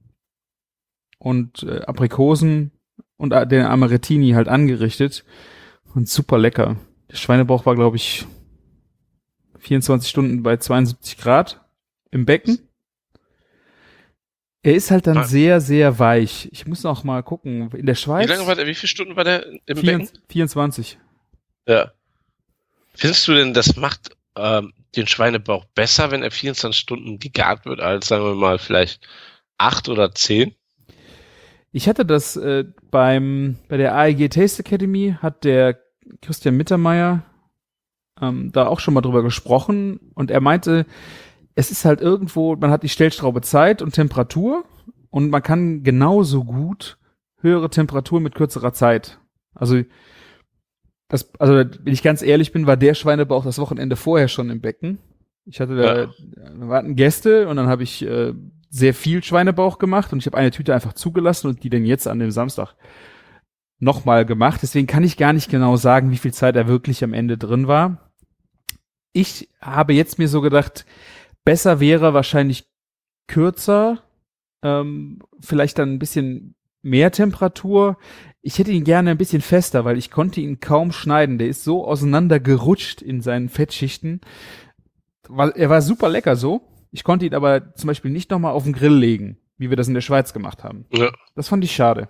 und Aprikosen und den Amarettini halt angerichtet. Und super lecker. Der Schweinebauch war, glaube ich, 24 Stunden bei 72 Grad im Becken. Er ist halt dann sehr, sehr weich. Ich muss noch mal gucken. In der Schweiz. Wie viele Stunden war der im Becken? 24. Ja. Findest du denn, das macht den Schweinebauch besser, wenn er 24 Stunden gegart wird, als sagen wir mal vielleicht 8 oder 10? Ich hatte das bei der AEG Taste Academy hat der Christian Mittermeier da auch schon mal drüber gesprochen und er meinte, es ist halt irgendwo, man hat die Stellschraube Zeit und Temperatur und man kann genauso gut höhere Temperatur mit kürzerer Zeit. Also wenn ich ganz ehrlich bin, war der Schweinebauch das Wochenende vorher schon im Becken. Ich hatte da warten Gäste und dann habe ich sehr viel Schweinebauch gemacht und ich habe eine Tüte einfach zugelassen und die dann jetzt an dem Samstag nochmal gemacht. Deswegen kann ich gar nicht genau sagen, wie viel Zeit er wirklich am Ende drin war. Ich habe jetzt mir so gedacht, besser wäre wahrscheinlich kürzer, vielleicht dann ein bisschen mehr Temperatur. Ich hätte ihn gerne ein bisschen fester, weil ich konnte ihn kaum schneiden. Der ist so auseinandergerutscht in seinen Fettschichten. Er war super lecker so. Ich konnte ihn aber zum Beispiel nicht nochmal auf den Grill legen, wie wir das in der Schweiz gemacht haben. Ja. Das fand ich schade.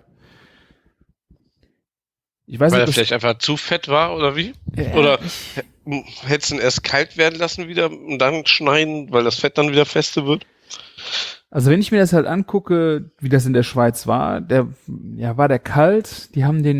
Ich weiß weil nicht, er vielleicht einfach zu fett war, oder wie? Oder hättest du ihn erst kalt werden lassen wieder und dann schneiden, weil das Fett dann wieder feste wird? Also wenn ich mir das halt angucke, wie das in der Schweiz war, war der kalt.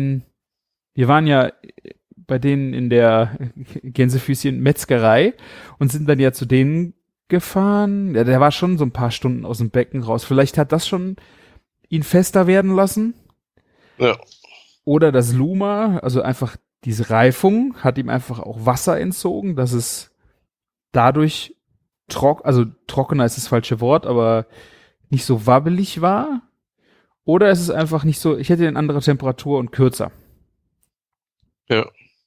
Wir waren ja bei denen in der Gänsefüßchen Metzgerei und sind dann ja zu denen gefahren. Ja, der war schon so ein paar Stunden aus dem Becken raus. Vielleicht hat das schon ihn fester werden lassen. Ja. Oder das Luma, also einfach diese Reifung, hat ihm einfach auch Wasser entzogen, dass es dadurch trockener ist das falsche Wort, aber nicht so wabbelig war. Oder es ist einfach nicht so, ich hätte eine andere Temperatur und kürzer. Ja.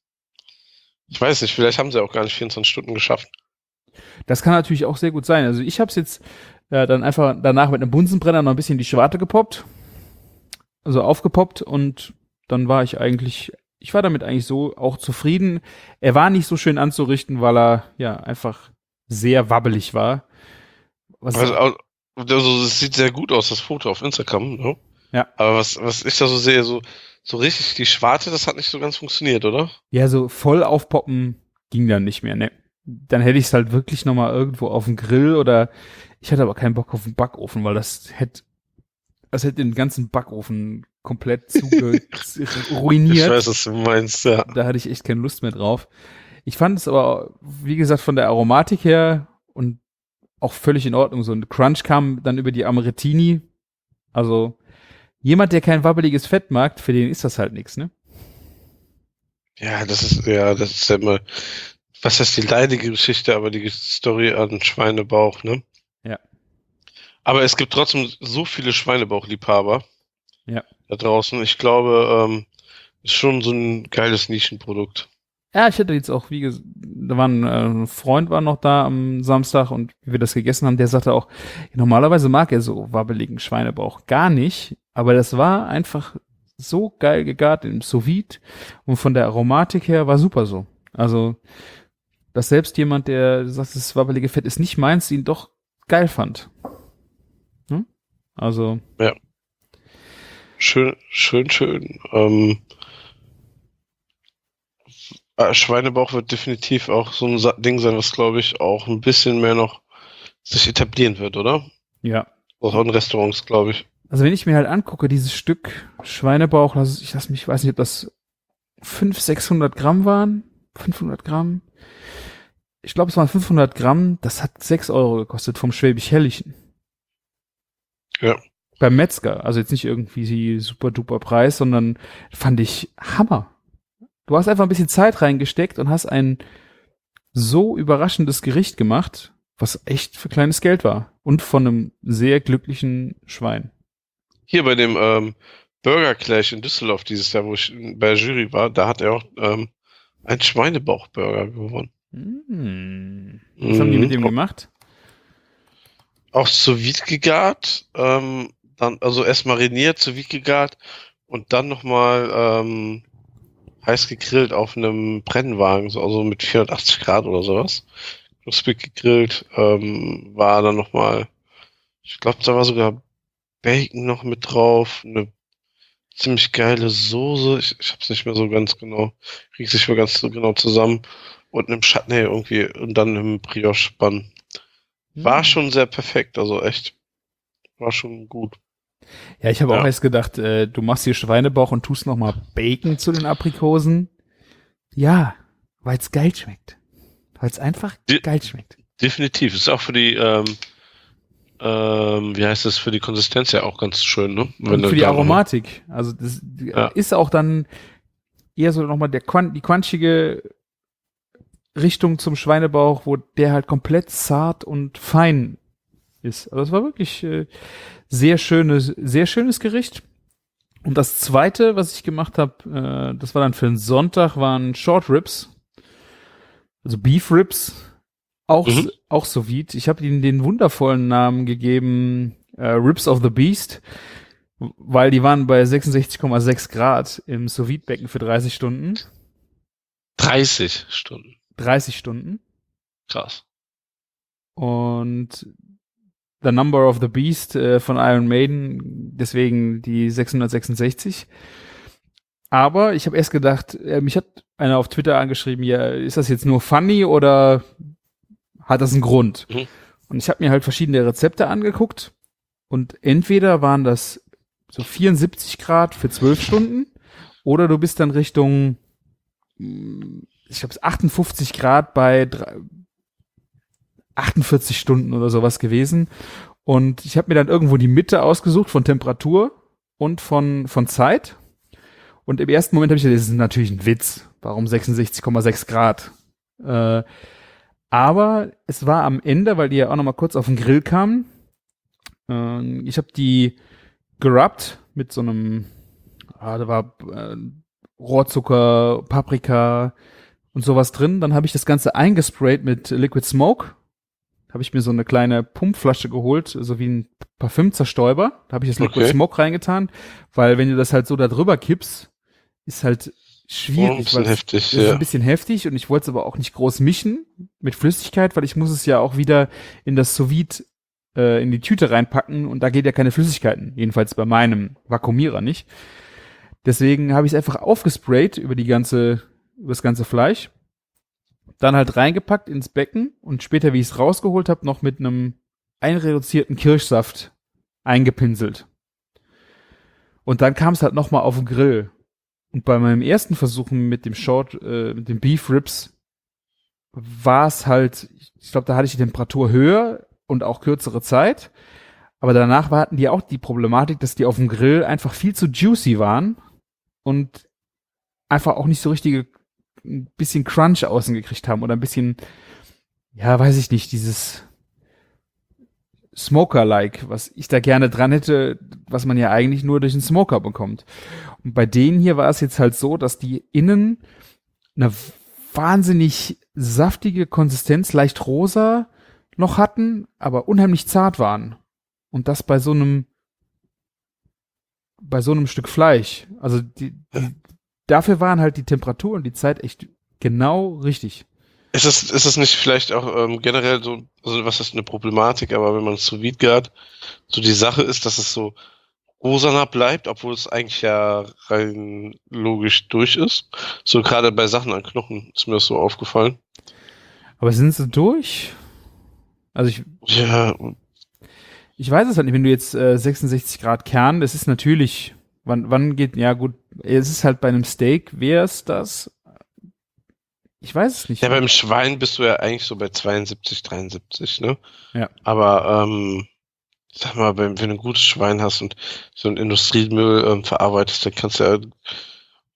Ich weiß nicht, vielleicht haben sie auch gar nicht 24 Stunden geschafft. Das kann natürlich auch sehr gut sein. Also ich habe es jetzt dann einfach danach mit einem Bunsenbrenner noch ein bisschen die Schwarte gepoppt. Also aufgepoppt und dann war ich war damit eigentlich so auch zufrieden. Er war nicht so schön anzurichten, weil er ja einfach sehr wabbelig war. Also es sieht sehr gut aus, das Foto auf Instagram, ne? Ja. Aber was ich da so sehe, so richtig die Schwarte, das hat nicht so ganz funktioniert, oder? Ja, so voll aufpoppen ging dann nicht mehr, ne. Dann hätte ich es halt wirklich nochmal irgendwo auf dem Grill oder ich hatte aber keinen Bock auf den Backofen, weil das hätte den ganzen Backofen komplett ruiniert. Ich weiß, was du meinst, ja. Da hatte ich echt keine Lust mehr drauf. Ich fand es aber, wie gesagt, von der Aromatik her und auch völlig in Ordnung. So ein Crunch kam dann über die Amarettini. Also jemand, der kein wabbeliges Fett mag, für den ist das halt nichts, ne? Ja, das ist ja immer, was heißt die leidige Geschichte, aber die Story an Schweinebauch, ne? Ja. Aber es gibt trotzdem so viele Schweinebauchliebhaber da draußen. Ich glaube, ist schon so ein geiles Nischenprodukt. Ja, ich hatte jetzt auch, da war ein Freund war noch da am Samstag und wie wir das gegessen haben, der sagte auch, normalerweise mag er so wabbeligen Schweinebauch gar nicht, aber das war einfach so geil gegart im Sous-Vide und von der Aromatik her war super so. Also, dass selbst jemand, der sagt, das wabbelige Fett ist nicht meins, ihn doch geil fand. Hm? Also. Ja. Schön. Schweinebauch wird definitiv auch so ein Ding sein, was, glaube ich, auch ein bisschen mehr noch sich etablieren wird, oder? Ja. Auch in Restaurants, glaube ich. Also wenn ich mir halt angucke, dieses Stück Schweinebauch, ich weiß nicht, ob das 600 Gramm waren. 500 Gramm. Ich glaube, es waren 500 Gramm. Das hat 6 Euro gekostet vom Schwäbisch Hellischen. Ja. Beim Metzger. Also jetzt nicht irgendwie super duper Preis, sondern fand ich Hammer. Du hast einfach ein bisschen Zeit reingesteckt und hast ein so überraschendes Gericht gemacht. was echt für kleines Geld war. Und von einem sehr glücklichen Schwein. Hier bei dem Burger Clash in Düsseldorf dieses Jahr, wo ich bei der Jury war, da hat er auch einen Schweinebauchburger gewonnen. Was haben die mit dem gemacht? Auch sous vide gegart, dann, also erst mariniert, sous vide gegart und dann nochmal heiß gegrillt auf einem Brennwagen, so, also mit 480 Grad oder sowas. Knusprig gegrillt, war dann nochmal, ich glaube, da war sogar Bacon noch mit drauf, eine ziemlich geile Soße, ich hab's nicht mehr so ganz genau, krieg's nicht mehr ganz so genau zusammen und einem Chutney irgendwie und dann einem Brioche-Bun. War schon sehr perfekt, also echt, war schon gut. Ja, ich habe Ja. auch erst gedacht, du machst hier Schweinebauch und tust nochmal Bacon zu den Aprikosen. Ja, weil es geil schmeckt. Weil es einfach geil schmeckt. Definitiv, ist auch für die, wie heißt das, für die Konsistenz ja auch ganz schön, ne? Und für die Aromatik. Also das ist auch dann eher so nochmal die crunchige Richtung zum Schweinebauch, wo der halt komplett zart und fein ist. Also es war wirklich sehr schönes Gericht. Und das zweite, was ich gemacht habe, das war dann für einen Sonntag, waren Short Ribs. Also Beef Ribs. Auch sous vide. Ich habe ihnen den wundervollen Namen gegeben, Ribs of the Beast, weil die waren bei 66,6 Grad im sous vide Becken für 30 Stunden. 30 Stunden. 30 Stunden. Krass. Und The Number of the Beast von Iron Maiden, deswegen die 666. Aber ich habe erst gedacht, mich hat einer auf Twitter angeschrieben, ja, ist das jetzt nur funny oder hat das einen Grund? Mhm. Und ich habe mir halt verschiedene Rezepte angeguckt und entweder waren das so 74 Grad für 12 Stunden oder du bist dann Richtung, ich glaube, 58 Grad bei 48 Stunden oder sowas gewesen. Und ich habe mir dann irgendwo die Mitte ausgesucht von Temperatur und von Zeit. Und im ersten Moment habe ich gedacht, das ist natürlich ein Witz. Warum 66,6 Grad? Aber es war am Ende, weil die ja auch noch mal kurz auf den Grill kamen. Ich habe die gerubbt mit so einem, da war Rohrzucker, Paprika und sowas drin. Dann habe ich das Ganze eingesprayt mit Liquid Smoke. Habe ich mir so eine kleine Pumpflasche geholt, so wie ein Parfümzerstäuber. Da habe ich das Liquid Smoke reingetan, weil wenn du das halt so da drüber kippst, ist halt schwierig. Ein heftig, das ist ein bisschen heftig und ich wollte es aber auch nicht groß mischen mit Flüssigkeit, weil ich muss es ja auch wieder in das Sous-Vide in die Tüte reinpacken und da geht ja keine Flüssigkeiten. Jedenfalls bei meinem Vakuumierer nicht. Deswegen habe ich es einfach aufgesprayt über das ganze Fleisch. Dann halt reingepackt ins Becken und später, wie ich es rausgeholt habe, noch mit einem einreduzierten Kirschsaft eingepinselt. Und dann kam es halt nochmal auf den Grill. Und bei meinem ersten Versuch mit dem mit den Beef Ribs war es halt, ich glaube, da hatte ich die Temperatur höher und auch kürzere Zeit. Aber danach hatten die auch die Problematik, dass die auf dem Grill einfach viel zu juicy waren und einfach auch nicht so richtige ein bisschen Crunch außen gekriegt haben oder ein bisschen, ja, weiß ich nicht, dieses Smoker-like, was ich da gerne dran hätte, was man ja eigentlich nur durch einen Smoker bekommt. Und bei denen hier war es jetzt halt so, dass die innen eine wahnsinnig saftige Konsistenz, leicht rosa noch hatten, aber unheimlich zart waren. Und das bei so einem Stück Fleisch. Also dafür waren halt die Temperatur und die Zeit echt genau richtig. Ist es nicht vielleicht auch generell so, also was ist eine Problematik, aber wenn man es sous vide gart, so die Sache ist, dass es so rosaner bleibt, obwohl es eigentlich ja rein logisch durch ist. So gerade bei Sachen an Knochen ist mir das so aufgefallen. Aber sind sie durch? Also ich weiß es halt nicht, wenn du jetzt 66 Grad Kern, das ist natürlich, wann geht, ja gut, es ist halt bei einem Steak, wäre es das? Ich weiß es nicht. Ja, beim Schwein bist du ja eigentlich so bei 72, 73, ne? Ja. Aber, sag mal, wenn du ein gutes Schwein hast und so ein Industriemüll verarbeitest, dann kannst du ja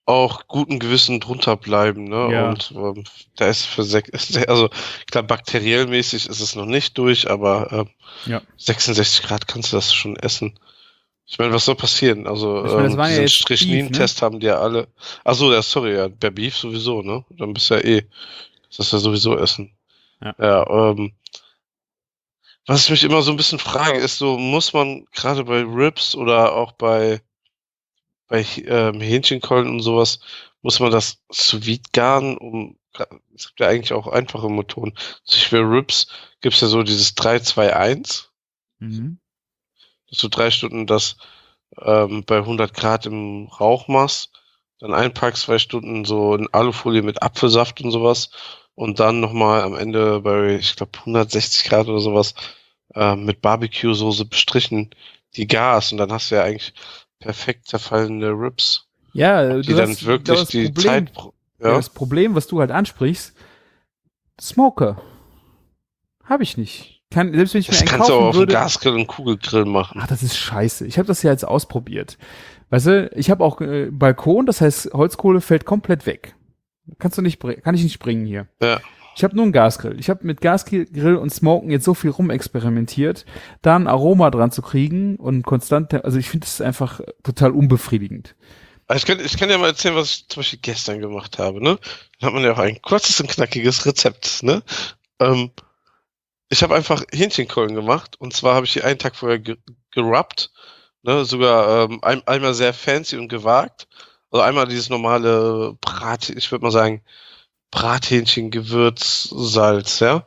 auch guten Gewissen drunter bleiben, ne? Ja. Und da ist also klar, bakteriell mäßig ist es noch nicht durch, aber Ja. 66 Grad kannst du das schon essen. Ich meine, was soll passieren? Also Ich meine, das waren ja diesen jetzt Strychnin-Test haben die ja alle. Ach so, ja, sorry, ja, bei Beef sowieso, ne? Dann bist du ja das ist ja sowieso Essen. Ja. Ja, was ich mich immer so ein bisschen frage, ist so, muss man gerade bei Ribs oder auch bei Hähnchenkeulen und sowas, muss man das sous vide garen, es gibt ja eigentlich auch einfache Methoden. Also für Ribs gibt's ja so dieses 3-2-1, Mhm. dass du 3 Stunden das bei 100 Grad im Rauch machst, dann einpackst, 2 Stunden so in Alufolie mit Apfelsaft und sowas und dann nochmal am Ende bei, ich glaube, 160 Grad oder sowas mit Barbecue-Soße bestrichen, die Gas und dann hast du ja eigentlich perfekt zerfallene Ribs, Ja, die dann wirklich die Zeit, ja, das Problem, was du halt ansprichst, Smoker. Habe ich nicht. Selbst wenn ich das mir einen kannst du auch kaufen auf dem würde. Gasgrill und Kugelgrill machen. Ach, das ist scheiße. Ich habe das ja jetzt ausprobiert. Weißt du, ich habe auch Balkon, das heißt, Holzkohle fällt komplett weg. Kann ich nicht bringen hier. Ja. Ich habe nur einen Gasgrill. Ich habe mit Gasgrill und Smoken jetzt so viel rumexperimentiert, da ein Aroma dran zu kriegen und konstant, also ich finde das einfach total unbefriedigend. Also ich kann ja mal erzählen, was ich zum Beispiel gestern gemacht habe, ne? Dann hat man ja auch ein kurzes und knackiges Rezept, ne? Ich habe einfach Hähnchenkeulen gemacht und zwar habe ich die einen Tag vorher gerubbt, ne? Sogar einmal sehr fancy und gewagt. Also einmal dieses normale ich würde mal sagen, Brathähnchen, Gewürz, Salz, ja.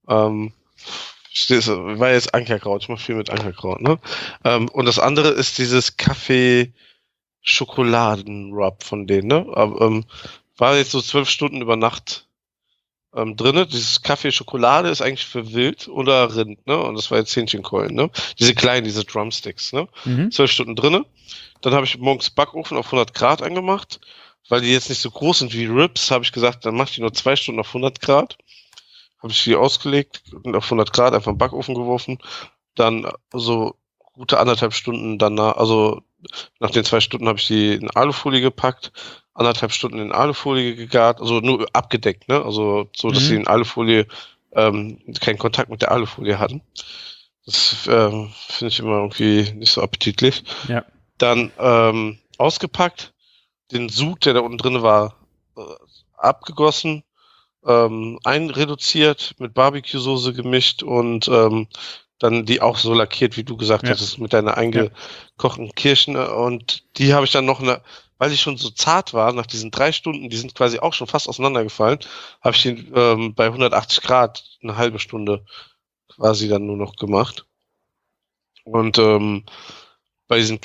War jetzt Ankerkraut, ich mache viel mit Ankerkraut, ne? Und das andere ist dieses Kaffee-Schokoladen-Rub von denen, ne? Aber, war jetzt so 12 Stunden über Nacht drinne. Dieses Kaffee-Schokolade ist eigentlich für Wild oder Rind, ne? Und das war jetzt Hähnchenkeulen, ne? Diese kleinen, diese Drumsticks, ne? 12 Stunden drinne. Dann habe ich morgens Backofen auf 100 Grad angemacht. Weil die jetzt nicht so groß sind wie Ribs, habe ich gesagt, dann mach ich die nur 2 Stunden auf 100 Grad. Habe ich die ausgelegt und auf 100 Grad einfach im Backofen geworfen. Dann so gute 1,5 Stunden danach, also nach den 2 Stunden habe ich die in Alufolie gepackt, 1,5 Stunden in Alufolie gegart, also nur abgedeckt, ne? Also so, dass sie in Alufolie keinen Kontakt mit der Alufolie hatten. Das finde ich immer irgendwie nicht so appetitlich. Ja. Dann ausgepackt, den Sud, der da unten drin war, abgegossen, einreduziert, mit Barbecue-Soße gemischt und dann die auch so lackiert, wie du gesagt hattest, mit deiner eingekochten Kirschen. Und die habe ich dann noch, weil die schon so zart war, nach diesen 3 Stunden, die sind quasi auch schon fast auseinandergefallen, habe ich die bei 180 Grad eine halbe Stunde quasi dann nur noch gemacht. Und bei diesem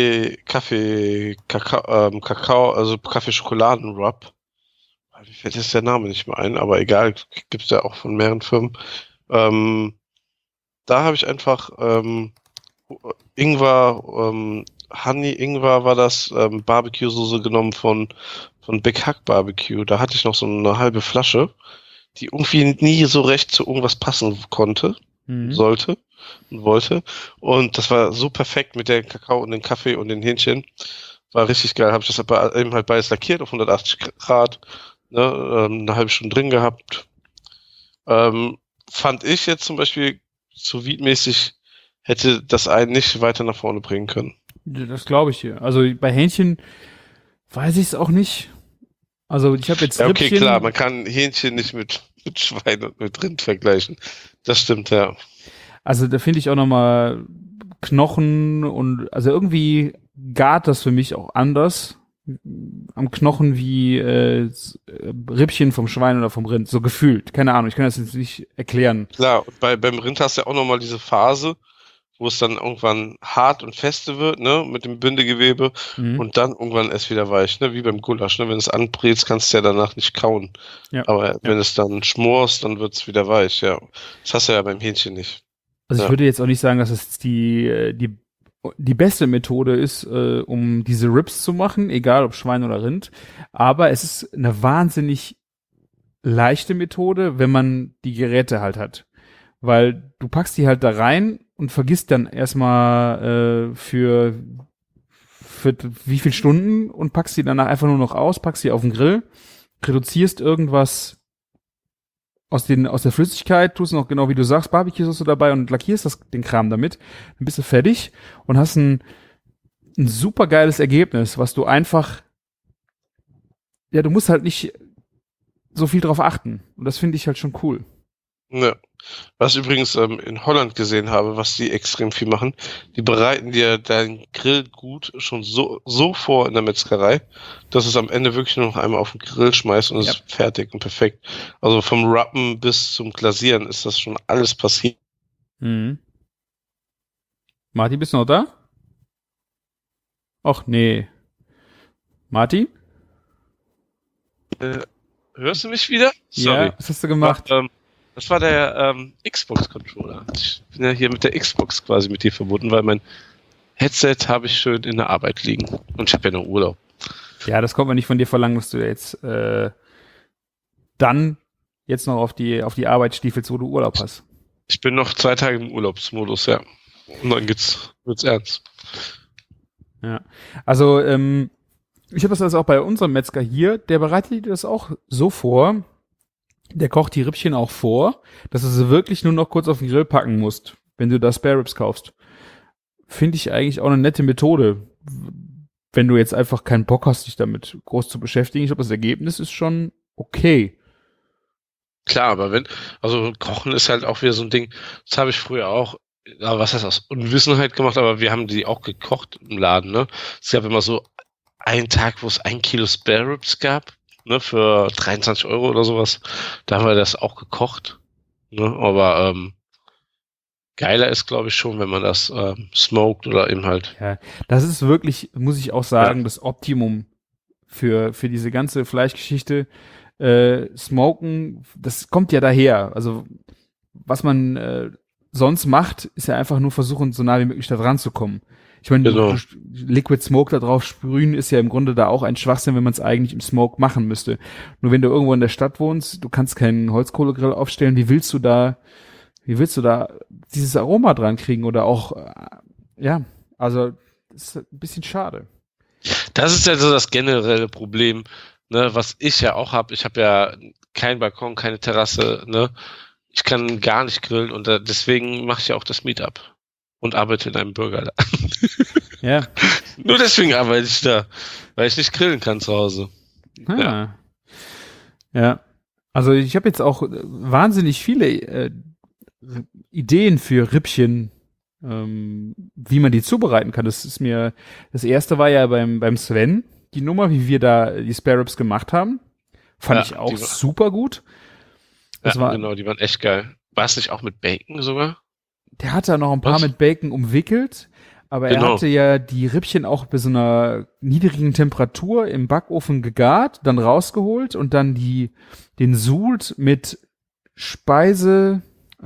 Kakao, also Kaffee-Schokoladen-Rub, mir fällt jetzt der Name nicht mehr ein, aber egal, gibt's ja auch von mehreren Firmen. Da habe ich einfach Ingwer, Honey Ingwer war das, Barbecue-Soße genommen von Big Hack Barbecue. Da hatte ich noch so eine halbe Flasche, die irgendwie nie so recht zu irgendwas passen sollte und wollte. Und das war so perfekt mit der Kakao und dem Kaffee und den Hähnchen. War richtig geil. Habe ich das aber eben halt beides lackiert auf 180 Grad, ne, eine halbe Stunde drin gehabt. Fand ich jetzt zum Beispiel sous vide-mäßig hätte das einen nicht weiter nach vorne bringen können. Das glaube ich dir. Also bei Hähnchen weiß ich es auch nicht. Also ich habe jetzt okay, Rippchen. klar, man kann Hähnchen nicht mit Schwein und mit Rind vergleichen. Das stimmt, ja. Also da finde ich auch nochmal Knochen und also irgendwie gart das für mich auch anders am Knochen wie Rippchen vom Schwein oder vom Rind, so gefühlt. Keine Ahnung, ich kann das jetzt nicht erklären. Klar, und beim Rind hast du ja auch nochmal diese Phase, wo es dann irgendwann hart und feste wird, ne, mit dem Bindegewebe und dann irgendwann erst wieder weich, ne, wie beim Gulasch, ne, wenn du es anbrätst, kannst du ja danach nicht kauen. Ja. Aber wenn es dann schmorst, dann wird es wieder weich, ja. Das hast du ja beim Hähnchen nicht. Also ich würde jetzt auch nicht sagen, dass es die beste Methode ist, um diese Ribs zu machen, egal ob Schwein oder Rind. Aber es ist eine wahnsinnig leichte Methode, wenn man die Geräte halt hat. Weil du packst die halt da rein und vergisst dann erstmal für für wie viel Stunden und packst die danach einfach nur noch aus, packst die auf den Grill, reduzierst irgendwas aus der Flüssigkeit, tust noch genau wie du sagst, Barbecue-Soße dabei und lackierst den Kram damit, dann bist du fertig und hast ein super geiles Ergebnis, was du einfach, ja, du musst halt nicht so viel drauf achten und das finde ich halt schon cool. Ja. Was ich übrigens in Holland gesehen habe, was die extrem viel machen, die bereiten dir dein Grillgut schon so vor in der Metzgerei, dass es am Ende wirklich nur noch einmal auf den Grill schmeißt und es ist fertig und perfekt. Also vom Rappen bis zum Glasieren ist das schon alles passiert. Mhm. Marti, bist du noch da? Och, nee. Marti? Hörst du mich wieder? Sorry. Ja, was hast du gemacht? Das war der Xbox-Controller. Ich bin ja hier mit der Xbox quasi mit dir verbunden, weil mein Headset habe ich schön in der Arbeit liegen. Und ich habe ja noch Urlaub. Ja, das kommt man nicht von dir verlangen, dass du jetzt dann jetzt noch auf die Arbeit stiefelst, wo du Urlaub hast. Ich bin noch 2 Tage im Urlaubsmodus, ja. Und dann wird's ernst. Ja, also ich habe das also auch bei unserem Metzger hier, der bereitet dir das auch so vor, der kocht die Rippchen auch vor, dass du sie wirklich nur noch kurz auf den Grill packen musst, wenn du da Spare Ribs kaufst. Finde ich eigentlich auch eine nette Methode, wenn du jetzt einfach keinen Bock hast, dich damit groß zu beschäftigen. Ich glaube, das Ergebnis ist schon okay. Klar, aber also Kochen ist halt auch wieder so ein Ding, das habe ich früher auch, aber was heißt aus Unwissenheit gemacht, aber wir haben die auch gekocht im Laden, ne? Es gab immer so einen Tag, wo es 1 Kilo Spare Ribs gab, ne, für 23 € oder sowas. Da haben wir das auch gekocht, ne? Aber geiler ist, glaube ich, schon, wenn man das smoked oder eben halt. Ja, das ist wirklich, muss ich auch sagen, das Optimum für diese ganze Fleischgeschichte. Smoken, das kommt ja daher. Also was man sonst macht, ist ja einfach nur versuchen, so nah wie möglich da dran zu kommen. Ich meine, Genau. Liquid Smoke da drauf sprühen ist ja im Grunde da auch ein Schwachsinn, wenn man es eigentlich im Smoke machen müsste. Nur wenn du irgendwo in der Stadt wohnst, du kannst keinen Holzkohlegrill aufstellen, wie willst du da dieses Aroma dran kriegen oder auch, ja, also das ist ein bisschen schade. Das ist ja so das generelle Problem, ne, was ich ja auch habe. Ich habe ja keinen Balkon, keine Terrasse, ne. Ich kann gar nicht grillen und deswegen mache ich ja auch das Meetup und arbeite in einem Burgerladen. Ja. Nur deswegen arbeite ich da, weil ich nicht grillen kann zu Hause. Ja. Also ich habe jetzt auch wahnsinnig viele Ideen für Rippchen, wie man die zubereiten kann. Das erste war ja beim Sven, die Nummer, wie wir da die Spare Ribs gemacht haben. Fand ich auch super gut. Genau, die waren echt geil. War es nicht auch mit Bacon sogar? Der hatte noch ein paar mit Bacon umwickelt, aber er hatte ja die Rippchen auch bei so einer niedrigen Temperatur im Backofen gegart, dann rausgeholt und dann den Sud mit Speisestärke,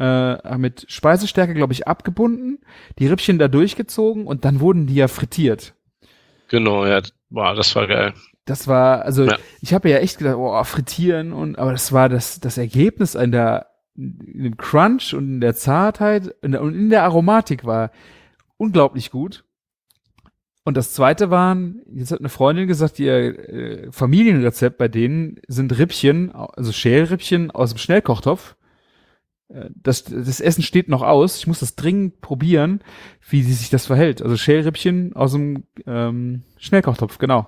glaube ich, abgebunden, die Rippchen da durchgezogen und dann wurden die ja frittiert. Genau, ja, das war geil. Das war, also ich habe ja echt gedacht, frittieren aber das war das Ergebnis in dem Crunch und in der Zartheit und in der Aromatik war unglaublich gut. Und das zweite jetzt hat eine Freundin gesagt, ihr Familienrezept bei denen sind Rippchen, also Schälrippchen aus dem Schnellkochtopf. Das Essen steht noch aus. Ich muss das dringend probieren, wie sich das verhält. Also Schälrippchen aus dem Schnellkochtopf, genau.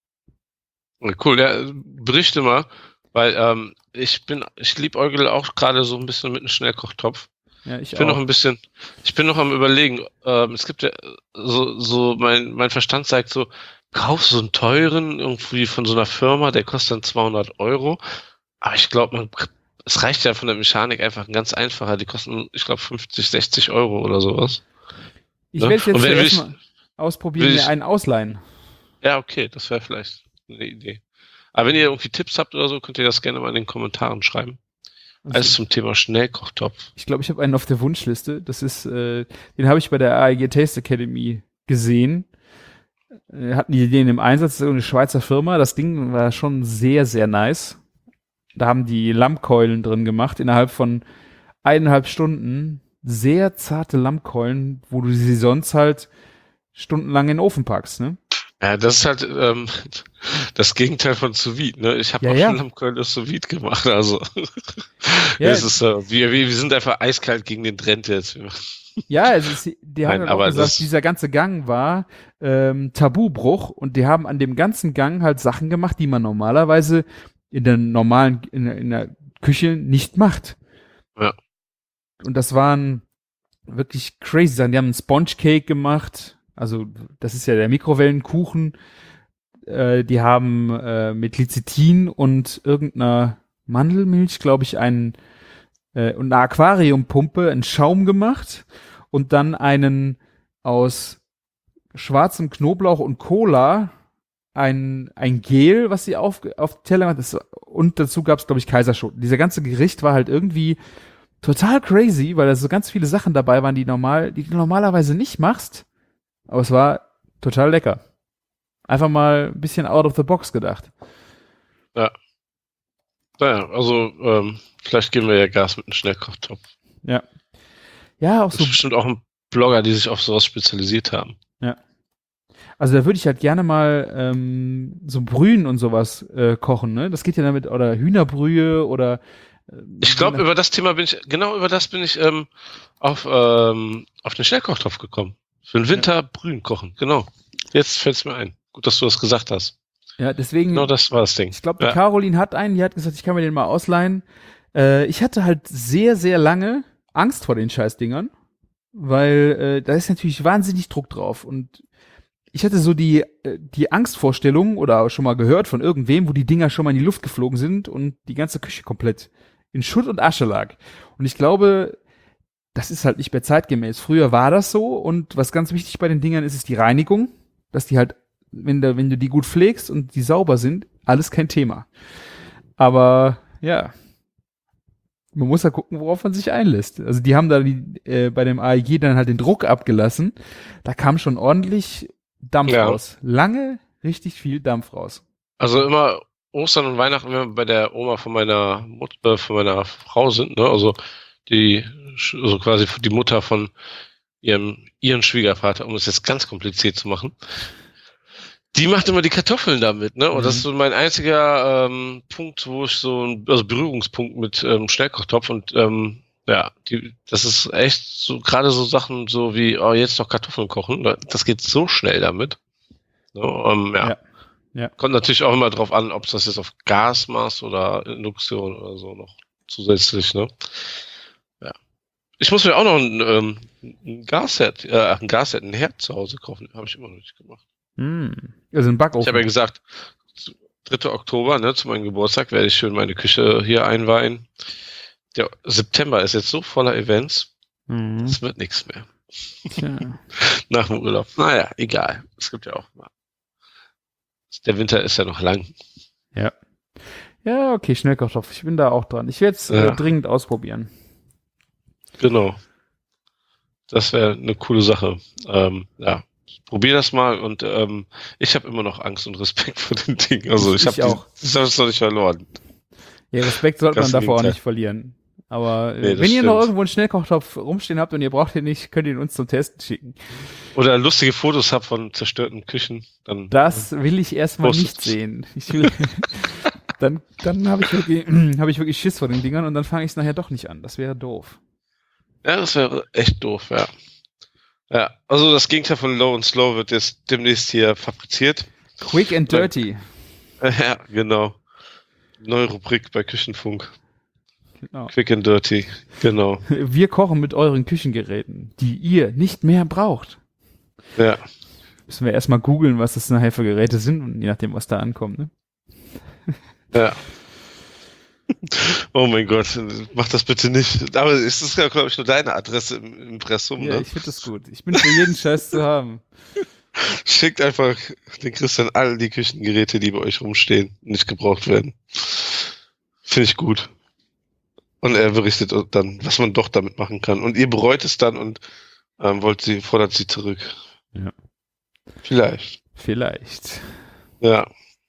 Cool, ja, berichte mal, weil ich liebäugel auch gerade so ein bisschen mit einem Schnellkochtopf. Ja, ich bin noch am Überlegen. Es gibt ja so mein Verstand sagt so, kauf so einen teuren irgendwie von so einer Firma, der kostet dann 200 €. Aber ich glaube, es reicht ja von der Mechanik einfach ein ganz einfacher. Die kosten, ich glaube, 50, 60 € oder sowas. Ich werde jetzt erstmal ausprobieren, mir einen ausleihen. Ja, okay, das wäre vielleicht eine Idee. Aber wenn ihr irgendwie Tipps habt oder so, könnt ihr das gerne mal in den Kommentaren schreiben. Also, alles zum Thema Schnellkochtopf. Ich glaube, ich habe einen auf der Wunschliste. Das ist, den habe ich bei der AEG Taste Academy gesehen. Hatten die den im Einsatz, das ist eine Schweizer Firma. Das Ding war schon sehr, sehr nice. Da haben die Lammkeulen drin gemacht, innerhalb von 1,5 Stunden. Sehr zarte Lammkeulen, wo du sie sonst halt stundenlang in den Ofen packst, ne? Ja, das ist halt das Gegenteil von sous vide, ne? Ich habe Ja, auch ja. schon am Kölner sous vide gemacht, also Ja, es ist wir sind einfach eiskalt gegen den Trend jetzt. ja, die haben Nein, dann auch aber gesagt, dieser ganze Gang war Tabubruch und die haben an dem ganzen Gang halt Sachen gemacht, die man normalerweise in der normalen, in der Küche nicht macht. Ja. Und das waren wirklich crazy Sachen. Die haben einen Sponge Cake gemacht, also das ist ja der Mikrowellenkuchen. Die haben mit Lecithin und irgendeiner Mandelmilch, glaube ich, und eine Aquariumpumpe einen Schaum gemacht und dann einen aus schwarzem Knoblauch und Cola ein Gel, was sie auf die Teller gemacht hat. Und dazu gab es, glaube ich, Kaiserschoten. Dieser ganze Gericht war halt irgendwie total crazy, weil da so ganz viele Sachen dabei waren, die du normalerweise nicht machst. Aber es war total lecker. Einfach mal ein bisschen out of the box gedacht. Ja. Naja, also vielleicht geben wir ja Gas mit einem Schnellkochtopf. Ja. Ja, auch Es so. gibt bestimmt auch Blogger, die sich auf sowas spezialisiert haben. Ja. Also da würde ich halt gerne mal so Brühen und sowas kochen, ne? Das geht ja damit, oder Hühnerbrühe oder Ich glaube, über das bin ich auf den Schnellkochtopf gekommen. Für den Winter Brühen kochen, genau. Jetzt fällt es mir ein. Gut, dass du das gesagt hast. Ja, deswegen. Genau, das war das Ding. Ich glaube, die Caroline hat einen, die hat gesagt, ich kann mir den mal ausleihen. Ich hatte halt sehr, sehr lange Angst vor den Scheißdingern, weil da ist natürlich wahnsinnig Druck drauf. Und ich hatte so die Angstvorstellung oder schon mal gehört von irgendwem, wo die Dinger schon mal in die Luft geflogen sind und die ganze Küche komplett in Schutt und Asche lag. Und ich glaube, das ist halt nicht mehr zeitgemäß. Früher war das so und was ganz wichtig bei den Dingern ist die Reinigung, dass die halt, wenn du die gut pflegst und die sauber sind, alles kein Thema. Aber ja, man muss ja gucken, worauf man sich einlässt. Also die haben da bei dem AEG dann halt den Druck abgelassen. Da kam schon ordentlich Dampf raus. Lange richtig viel Dampf raus. Also immer Ostern und Weihnachten, wenn wir bei der Oma von meiner Frau sind, ne? Also quasi die Mutter von ihren Schwiegervater, um es jetzt ganz kompliziert zu machen. Die macht immer die Kartoffeln damit, ne? Und das ist so mein einziger Punkt, wo ich Berührungspunkt mit Schnellkochtopf und das ist echt so, gerade so Sachen so wie, jetzt noch Kartoffeln kochen, das geht so schnell damit. So, ja. Kommt natürlich auch immer drauf an, ob du das jetzt auf Gas machst oder Induktion oder so noch zusätzlich, ne? Ja. Ich muss mir auch noch ein Herd zu Hause kaufen. Habe ich immer noch nicht gemacht. Also ein Backofen. Ich habe ja gesagt, 3. Oktober, ne, zu meinem Geburtstag werde ich schön meine Küche hier einweihen. Der September ist jetzt so voller Events, es wird nichts mehr. Tja. Nach dem Urlaub. Naja, egal. Es gibt ja auch mal. Der Winter ist ja noch lang. Ja. Ja, okay, Schnellkochtopf. Ich bin da auch dran. Ich werde es dringend ausprobieren. Genau. Das wäre eine coole Sache. Probier das mal und ich habe immer noch Angst und Respekt vor den Dingen. Also ich habe das noch nicht verloren. Ja, Respekt sollte man davor auch nicht verlieren. Aber wenn ihr noch irgendwo einen Schnellkochtopf rumstehen habt und ihr braucht ihn nicht, könnt ihr ihn uns zum Testen schicken. Oder lustige Fotos habt von zerstörten Küchen. Dann das will ich erstmal nicht sehen. Dann habe ich wirklich Schiss vor den Dingern und dann fange ich es nachher doch nicht an. Das wäre doof. Ja, das wäre echt doof, ja. Ja, also das Gegenteil von Low and Slow wird jetzt demnächst hier fabriziert. Quick and Dirty. Ja, genau. Neue Rubrik bei Küchenfunk. Genau. Quick and Dirty, genau. Wir kochen mit euren Küchengeräten, die ihr nicht mehr braucht. Ja. Müssen wir erstmal googeln, was das nachher für Geräte sind und je nachdem, was da ankommt, ne? Ja. Oh mein Gott, mach das bitte nicht. Aber es ist ja, glaube ich, nur deine Adresse im Impressum, ja, ne? Ich finde das gut. Ich bin für jeden Scheiß zu haben. Schickt einfach den Christian all die Küchengeräte, die bei euch rumstehen und nicht gebraucht werden. Finde ich gut. Und er berichtet dann, was man doch damit machen kann. Und ihr bereut es dann und fordert sie zurück. Ja. Vielleicht. Ja.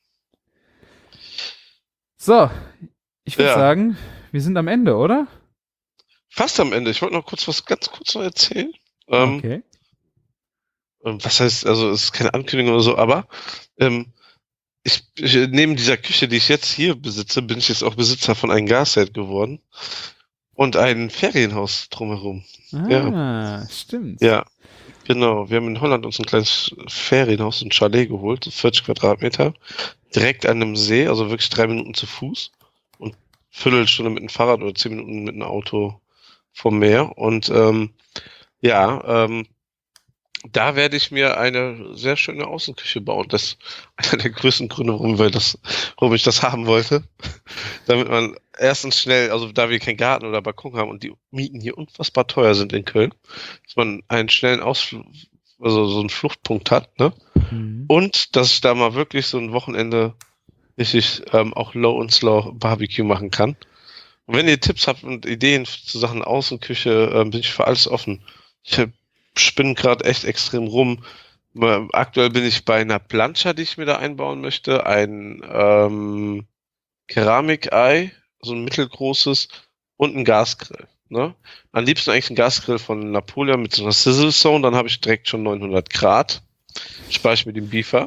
So, ich würde sagen, wir sind am Ende, oder? Fast am Ende. Ich wollte noch ganz kurz noch erzählen. Okay. Was heißt, also es ist keine Ankündigung oder so, aber ähm, neben dieser Küche, die ich jetzt hier besitze, bin ich jetzt auch Besitzer von einem Gasherd geworden und ein Ferienhaus drumherum. Ja, Stimmt. ja, genau. Wir haben in Holland uns ein kleines Ferienhaus, ein Chalet geholt, so 40 Quadratmeter, direkt an einem See, also wirklich 3 Minuten zu Fuß und Viertelstunde mit dem Fahrrad oder 10 Minuten mit dem Auto vom Meer. Und ja, da werde ich mir eine sehr schöne Außenküche bauen. Das ist einer der größten Gründe, warum ich das haben wollte. Damit man erstens schnell, also da wir keinen Garten oder Balkon haben und die Mieten hier unfassbar teuer sind in Köln, dass man einen schnellen Ausflug, also so einen Fluchtpunkt hat, ne? Mhm. Und dass ich da mal wirklich so ein Wochenende richtig auch Low und Slow Barbecue machen kann. Und wenn ihr Tipps habt und Ideen zu Sachen Außenküche, bin ich für alles offen. Ich spinne gerade echt extrem rum. Aktuell bin ich bei einer Plancha, die ich mir da einbauen möchte. Ein Keramikei, so ein mittelgroßes und ein Gasgrill. Ne? Am liebsten eigentlich ein Gasgrill von Napoleon mit so einer Sizzle Zone, dann habe ich direkt schon 900 Grad. Spare ich mir den Beefer.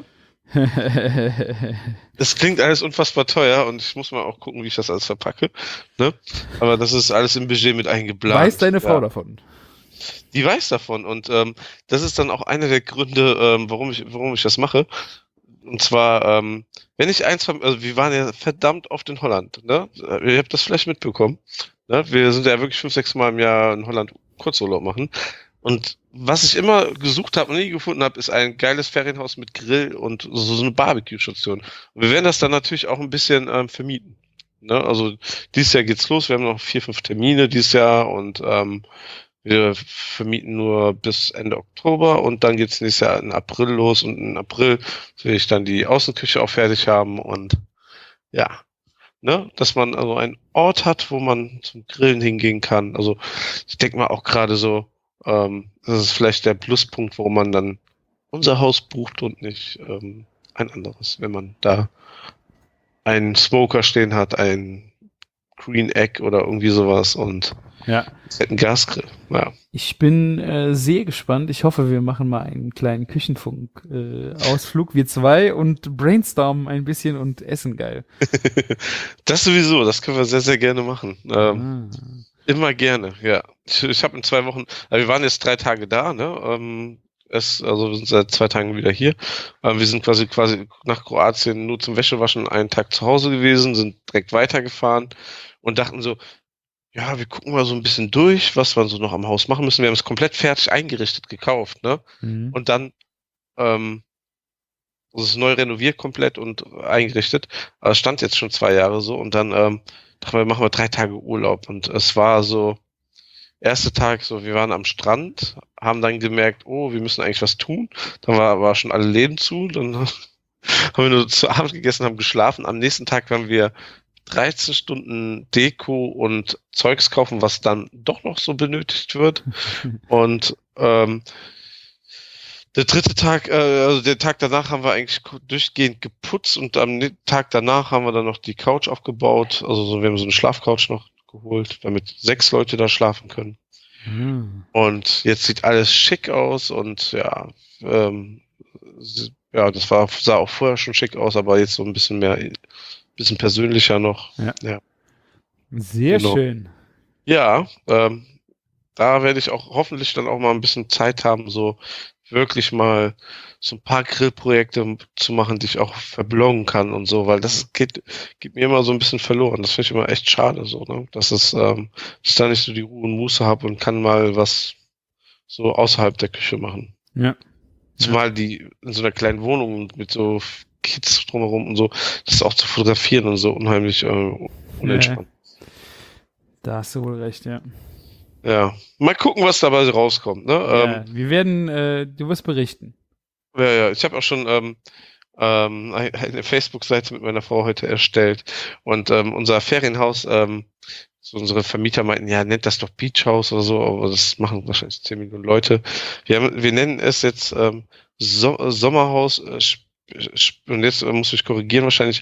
Das klingt alles unfassbar teuer und ich muss mal auch gucken, wie ich das alles verpacke. Ne? Aber das ist alles im Budget mit eingeplant. Weiß deine Frau davon? Die weiß davon und das ist dann auch einer der Gründe, warum ich das mache. Und zwar, wenn ich also wir waren ja verdammt oft in Holland, ne? Ihr habt das vielleicht mitbekommen. Ne? Wir sind ja wirklich 5, 6 Mal im Jahr in Holland Kurzurlaub machen. Und was ich immer gesucht habe und nie gefunden habe, ist ein geiles Ferienhaus mit Grill und so eine Barbecue-Station. Und wir werden das dann natürlich auch ein bisschen vermieten. Ne? Also dieses Jahr geht's los. Wir haben noch 4, 5 Termine dieses Jahr und wir vermieten nur bis Ende Oktober und dann geht's nächstes Jahr in April los und in April will ich dann die Außenküche auch fertig haben und ja, ne, dass man also einen Ort hat, wo man zum Grillen hingehen kann. Also ich denke mal auch gerade so, das ist vielleicht der Pluspunkt, warum man dann unser Haus bucht und nicht ein anderes, wenn man da einen Smoker stehen hat, ein Green Egg oder irgendwie sowas und ein Gasgrill. Ja. Ich bin sehr gespannt. Ich hoffe, wir machen mal einen kleinen Küchenfunk-Ausflug, wir zwei, und brainstormen ein bisschen und essen geil. Das sowieso, das können wir sehr, sehr gerne machen. Immer gerne, ja. Ich habe in 2 Wochen, also wir waren jetzt 3 Tage da, ne? Also wir sind seit 2 Tagen wieder hier. Wir sind quasi nach Kroatien nur zum Wäschewaschen einen Tag zu Hause gewesen, sind direkt weitergefahren und dachten so, ja, wir gucken mal so ein bisschen durch, was wir so noch am Haus machen müssen. Wir haben es komplett fertig eingerichtet gekauft, ne? Mhm. Und dann, es ist neu renoviert komplett und eingerichtet. Aber es stand jetzt schon 2 Jahre so und dann dachten wir, machen wir 3 Tage Urlaub und es war so, erster Tag so, wir waren am Strand, haben dann gemerkt, oh, wir müssen eigentlich was tun. Dann war schon alle Läden zu, dann haben wir nur zu Abend gegessen, haben geschlafen. Am nächsten Tag waren wir 13 Stunden Deko und Zeugs kaufen, was dann doch noch so benötigt wird. Und der dritte Tag, also der Tag danach haben wir eigentlich durchgehend geputzt und am Tag danach haben wir dann noch die Couch aufgebaut. Also so, wir haben so eine Schlafcouch noch geholt, damit 6 Leute da schlafen können. Mhm. Und jetzt sieht alles schick aus und ja, das sah auch vorher schon schick aus, aber jetzt so ein bisschen persönlicher noch. Ja. Sehr Genau. schön. Ja, da werde ich auch hoffentlich dann auch mal ein bisschen Zeit haben, so wirklich mal so ein paar Grillprojekte zu machen, die ich auch verbloggen kann und so, weil das geht mir immer so ein bisschen verloren. Das finde ich immer echt schade, so, ne? Dass ich da nicht so die Ruhe und Muße habe und kann mal was so außerhalb der Küche machen. Ja. Zumal die in so einer kleinen Wohnung mit so Kids drumherum und so, das auch zu fotografieren und so unheimlich unentspannt. Da hast du wohl recht, ja. Ja, mal gucken, was dabei rauskommt. Ne? Ja, wir werden, du wirst berichten. Ja, ich habe auch schon eine Facebook-Seite mit meiner Frau heute erstellt und unser Ferienhaus, so unsere Vermieter meinten, ja, nennt das doch Beach House oder so, aber das machen wahrscheinlich 10 Millionen Leute. Wir nennen es jetzt Sommerhaus, und jetzt muss ich korrigieren, wahrscheinlich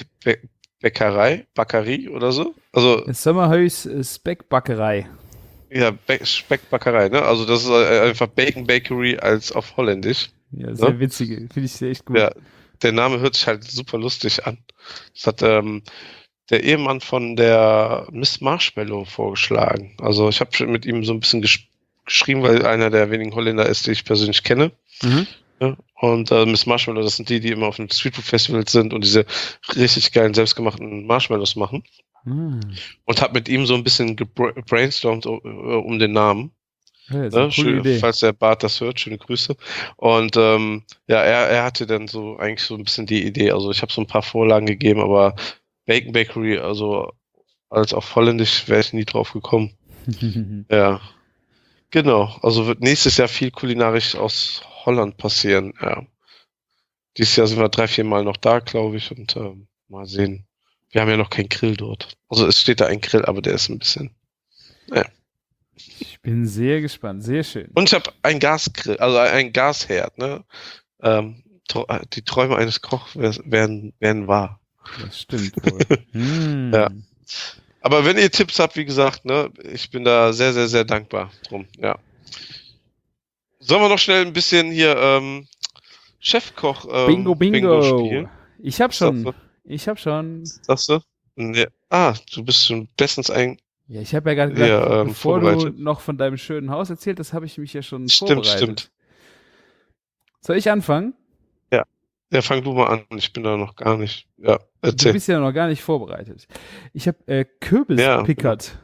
Speckbäckerei oder so. Also Das Sommerhaus Speckbackerei. Ja, Speckbackerei, ne? Also das ist einfach Bacon Bakery als auf Holländisch. Ja, sehr Ne? witzige. Finde ich sehr echt gut. Ja, der Name hört sich halt super lustig an. Das hat der Ehemann von der Miss Marshmallow vorgeschlagen. Also ich habe schon mit ihm so ein bisschen geschrieben, weil einer der wenigen Holländer ist, die ich persönlich kenne. Mhm. Ja? Und Miss Marshmallow, das sind die immer auf den Streetfood Festivals sind und diese richtig geilen selbstgemachten Marshmallows machen. Ah. Und habe mit ihm so ein bisschen gebrainstormt um den Namen. Ja, das ist eine Ne? coole Idee. Falls der Bart das hört, schöne Grüße. Und ja, er hatte dann so eigentlich so ein bisschen die Idee. Also ich habe so ein paar Vorlagen gegeben, aber Bacon Bakery, also als auf Holländisch wäre ich nie drauf gekommen. Ja, genau. Also wird nächstes Jahr viel kulinarisch aus Holland passieren. Ja. Dieses Jahr sind wir 3-4 Mal noch da, glaube ich, und mal sehen. Wir haben ja noch keinen Grill dort. Also es steht da ein Grill, aber der ist ein bisschen. Ja. Ich bin sehr gespannt. Sehr schön. Und ich habe einen Gasgrill, also einen Gasherd, ne? Die Träume eines Kochs werden wahr. Das stimmt wohl. Hm. Ja. Aber wenn ihr Tipps habt, wie gesagt, ne, ich bin da sehr, sehr, sehr dankbar drum. Ja. Sollen wir noch schnell ein bisschen hier Chefkoch Bingo. spielen? Ich hab schon. Sagst Ich hab schon. Sagst du? Nee. Ah, du bist schon bestens Ja, ich habe ja gerade gesagt, Ja, bevor du vorbereitet. noch von deinem schönen Haus erzählt hast, habe ich mich ja schon Stimmt, vorbereitet. stimmt. Soll ich anfangen? Ja, fang du mal an. Ich bin da noch gar nicht. Ja, Du erzähl. bist ja noch gar nicht vorbereitet. Ich habe Kürbis Ja, pickert.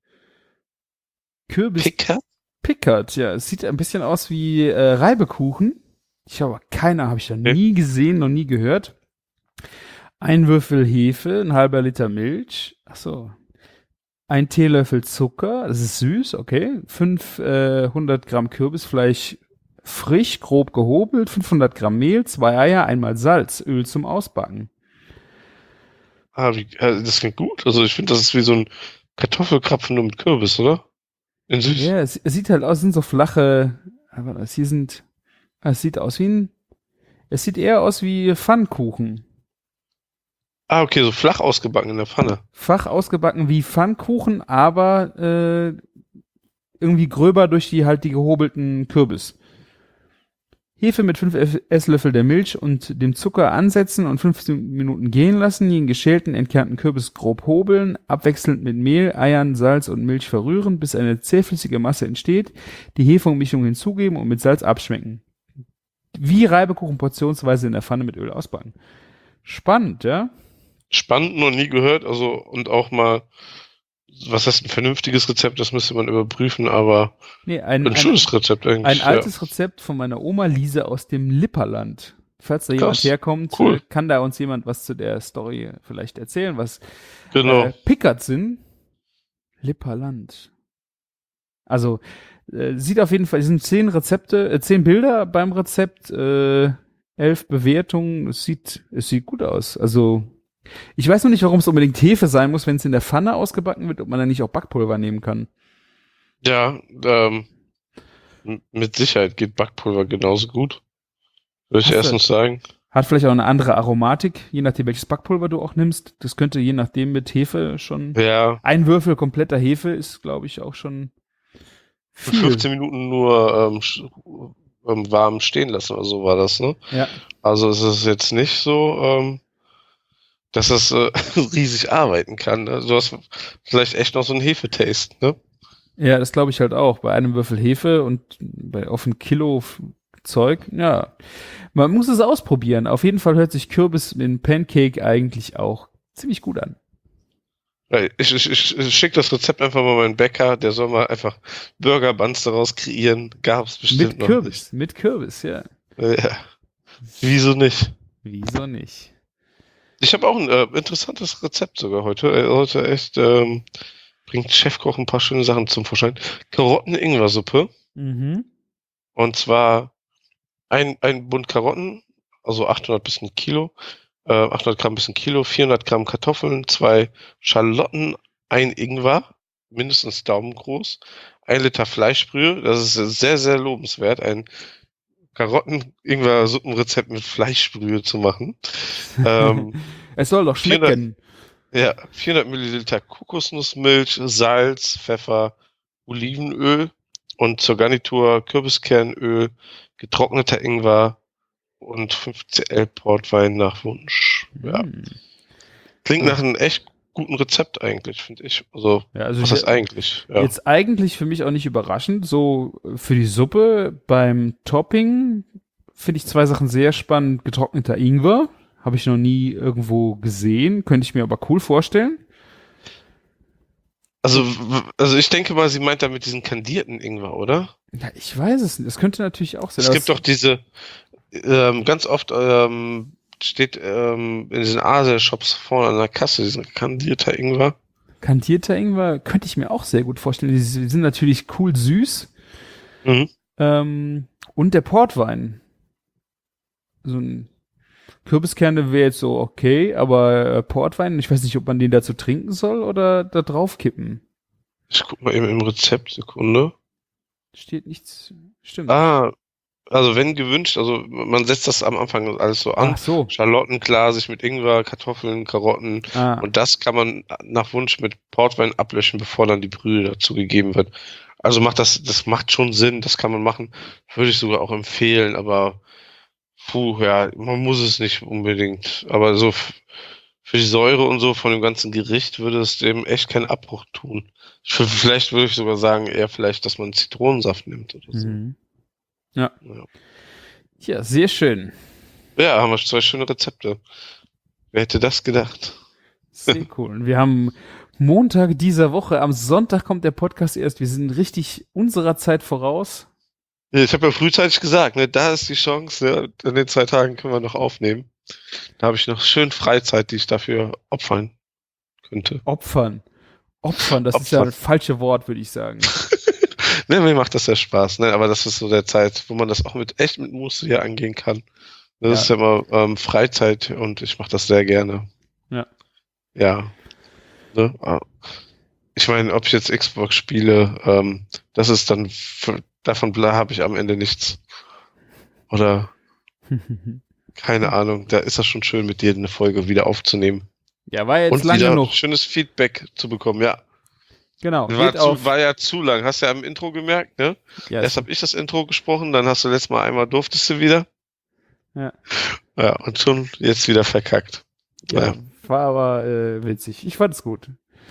Kürbis Picker? pickert, ja. Es sieht ein bisschen aus wie Reibekuchen. Ich habe habe ich noch nie gesehen, noch nie gehört. Ein Würfel Hefe, ein halber Liter Milch. Ach so. Ein Teelöffel Zucker, das ist süß, okay. 500 Gramm Kürbisfleisch frisch, grob gehobelt, 500 Gramm Mehl, 2 Eier, einmal Salz, Öl zum Ausbacken. Das klingt gut. Also ich finde, das ist wie so ein Kartoffelkrapfen nur mit Kürbis, oder? In süß. Ja, es sieht halt aus, sind so flache, aber es sieht aus es sieht eher aus wie Pfannkuchen. Ah, okay, so flach ausgebacken in der Pfanne. Fach ausgebacken wie Pfannkuchen, aber irgendwie gröber durch die gehobelten Kürbis. Hefe mit 5 Esslöffel der Milch und dem Zucker ansetzen und 15 Minuten gehen lassen, den geschälten, entkernten Kürbis grob hobeln, abwechselnd mit Mehl, Eiern, Salz und Milch verrühren, bis eine zähflüssige Masse entsteht, die Hefeummischung hinzugeben und mit Salz abschmecken. Wie Reibekuchen portionsweise in der Pfanne mit Öl ausbacken. Spannend, ja? Spannend, noch nie gehört. Also, und auch mal, was heißt ein vernünftiges Rezept, das müsste man überprüfen, aber Nee, ein schönes Rezept eigentlich. ein altes Rezept von meiner Oma Lise aus dem Lipperland. Falls da jemand Krass, herkommt, cool. kann da uns jemand was zu der Story vielleicht erzählen, was Genau. Pickert sind. Lipperland. Also, sieht auf jeden Fall, es sind 10 Bilder beim Rezept, 11 Bewertungen. Es sieht gut aus. Also, ich weiß noch nicht, warum es unbedingt Hefe sein muss, wenn es in der Pfanne ausgebacken wird, ob man da nicht auch Backpulver nehmen kann. Ja, mit Sicherheit geht Backpulver genauso gut. Würde ich Hast du- erstens sagen. Hat vielleicht auch eine andere Aromatik, je nachdem, welches Backpulver du auch nimmst. Das könnte je nachdem mit Hefe schon. Ja, Ein Würfel kompletter Hefe ist, glaube ich, auch schon für viel. 15 Minuten nur warm stehen lassen oder so war das, ne? Ja. Also es ist jetzt nicht so, dass das riesig arbeiten kann. Ne? Du hast vielleicht echt noch so einen Hefetaste, ne? Ja, das glaube ich halt auch. Bei einem Würfel Hefe und auf ein Kilo Zeug, ja. Man muss es ausprobieren. Auf jeden Fall hört sich Kürbis in Pancake eigentlich auch ziemlich gut an. Ich schicke das Rezept einfach mal meinen Bäcker, der soll mal einfach Burger Buns daraus kreieren. Gab's bestimmt noch Mit Kürbis, ja. nicht. Ja. Wieso nicht? Wieso nicht? Ich habe auch ein interessantes Rezept sogar heute. Heute echt bringt Chefkoch ein paar schöne Sachen zum Vorschein. Karotten-Ingwer-Suppe. Mhm. Und zwar ein Bund Karotten, also 800 bis ein Kilo, 800 Gramm bis ein Kilo, 400 Gramm Kartoffeln, 2 Schalotten, ein Ingwer, mindestens daumengroß, 1 Liter Fleischbrühe, das ist sehr, sehr lobenswert, ein Karotten-Ingwer-Suppenrezept mit Fleischbrühe zu machen. Es soll doch 400 schmecken. Ja, 400 Milliliter Kokosnussmilch, Salz, Pfeffer, Olivenöl und zur Garnitur Kürbiskernöl, getrockneter Ingwer und 5cl Portwein nach Wunsch. Ja. Klingt nach einem echt guten Rezept eigentlich, finde ich. Also, Ja, also was ist eigentlich? Ja. Jetzt eigentlich für mich auch nicht überraschend. So für die Suppe beim Topping finde ich 2 Sachen sehr spannend. Getrockneter Ingwer. Habe ich noch nie irgendwo gesehen. Könnte ich mir aber cool vorstellen. Also ich denke mal, sie meint damit diesen kandierten Ingwer, oder? Ja, ich weiß es nicht. Das könnte natürlich auch sein. Es gibt doch diese, ganz oft steht in diesen Asia-Shops vorne an der Kasse diesen kandierter Ingwer. Kandierter Ingwer könnte ich mir auch sehr gut vorstellen. Die sind natürlich cool süß. Mhm. Und der Portwein. So ein Kürbiskerne wäre jetzt so okay, aber Portwein, ich weiß nicht, ob man den dazu trinken soll oder da drauf kippen. Ich guck mal eben im Rezept, Sekunde. Steht nichts. Stimmt. Also wenn gewünscht, also man setzt das am Anfang alles so an. Ach so. Schalotten klar, sich mit Ingwer, Kartoffeln, Karotten und das kann man nach Wunsch mit Portwein ablöschen, bevor dann die Brühe dazu gegeben wird. Also das macht schon Sinn, das kann man machen. Würde ich sogar auch empfehlen, aber ja, man muss es nicht unbedingt. Aber so für die Säure und so von dem ganzen Gericht würde es dem echt keinen Abbruch tun. Vielleicht würde ich sogar sagen, eher vielleicht, dass man Zitronensaft nimmt oder so. Mhm. Ja. Ja, sehr schön. Ja, haben wir 2 schöne Rezepte. Wer hätte das gedacht? Sehr cool. Und wir haben Montag dieser Woche, am Sonntag kommt der Podcast erst. Wir sind richtig unserer Zeit voraus. Ich habe ja frühzeitig gesagt, ne, da ist die Chance, ne, in den 2 Tagen können wir noch aufnehmen. Da habe ich noch schön Freizeit, die ich dafür opfern könnte. Opfern, das ist ja das falsche Wort, würde ich sagen. Ne, mir macht das ja Spaß, ne, aber das ist so der Zeit, wo man das auch mit Muße hier angehen kann. Das ist ja immer Freizeit und ich mache das sehr gerne. Ja. Ja. Ne? Ich meine, ob ich jetzt Xbox spiele, das ist dann, davon habe ich am Ende nichts. Oder keine Ahnung, da ist das schon schön, mit dir eine Folge wieder aufzunehmen. Ja, war jetzt und lang wieder genug. Schönes Feedback zu bekommen, ja. Genau. War ja zu lang, hast du ja im Intro gemerkt, ne? Ja, Erst habe ich das Intro gesprochen, dann hast du letztes Mal einmal durftest du wieder. Ja. Ja, und schon jetzt wieder verkackt. Ja, war aber witzig. Ich fand es gut.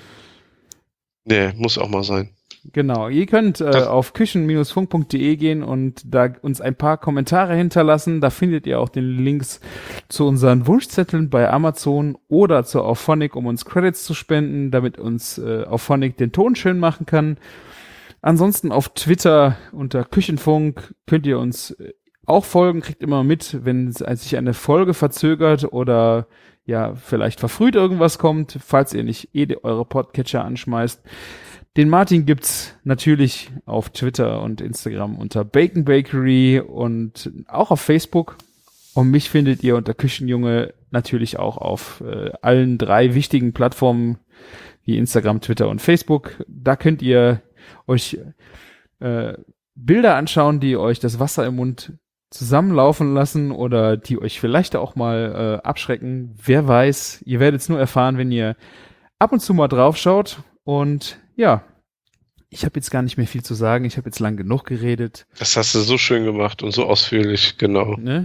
Nee, muss auch mal sein. Genau, ihr könnt auf küchen-funk.de gehen und da uns ein paar Kommentare hinterlassen. Da findet ihr auch den Links zu unseren Wunschzetteln bei Amazon oder zu Auphonic, um uns Credits zu spenden, damit uns Auphonic den Ton schön machen kann. Ansonsten auf Twitter unter Küchenfunk könnt ihr uns auch folgen, kriegt immer mit, wenn sich eine Folge verzögert oder ja, vielleicht verfrüht irgendwas kommt, falls ihr nicht eure Podcatcher anschmeißt. Den Martin gibt's natürlich auf Twitter und Instagram unter Bacon Bakery und auch auf Facebook. Und mich findet ihr unter Küchenjunge natürlich auch auf allen 3 wichtigen Plattformen wie Instagram, Twitter und Facebook. Da könnt ihr euch Bilder anschauen, die euch das Wasser im Mund zusammenlaufen lassen oder die euch vielleicht auch mal abschrecken. Wer weiß, ihr werdet es nur erfahren, wenn ihr ab und zu mal draufschaut. Und ja, ich habe jetzt gar nicht mehr viel zu sagen. Ich habe jetzt lang genug geredet. Das hast du so schön gemacht und so ausführlich, genau. Ne?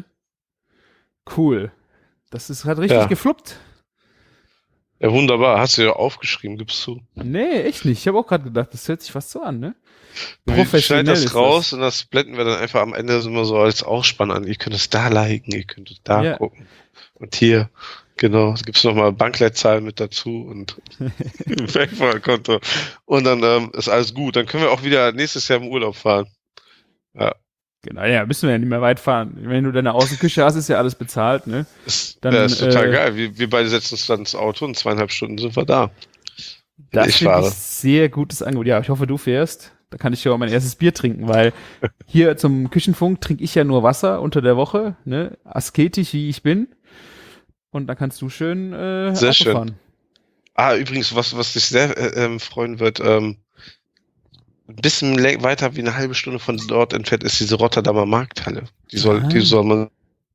Cool. Das hat richtig gefluppt. Ja, wunderbar. Hast du ja aufgeschrieben, gibst du. Nee, echt nicht. Ich habe auch gerade gedacht, das hört sich fast so an, ne? Wir schneiden das raus und das blenden wir dann einfach am Ende immer so als Ausspann an. Ihr könnt es da liken, ihr könnt es da gucken. Und hier, genau, gibt es nochmal Bankleitzahlen mit dazu und PayPal-Konto. Und dann ist alles gut. Dann können wir auch wieder nächstes Jahr im Urlaub fahren. Ja. Genau, ja, müssen wir ja nicht mehr weit fahren. Wenn du deine Außenküche hast, ist ja alles bezahlt, ne? Dann, ist total geil. Wir beide setzen uns dann ins Auto und 2,5 Stunden sind wir da. Das finde ich sehr gutes Angebot. Ja, ich hoffe, du fährst. Da kann ich ja auch mein erstes Bier trinken, weil hier zum Küchenfunk trinke ich ja nur Wasser unter der Woche, ne? Asketisch, wie ich bin. Und da kannst du schön sehr Auto fahren. Schön. Übrigens, was dich sehr freuen wird, ein bisschen weiter wie eine halbe Stunde von dort entfernt ist diese Rotterdamer Markthalle. Die soll man.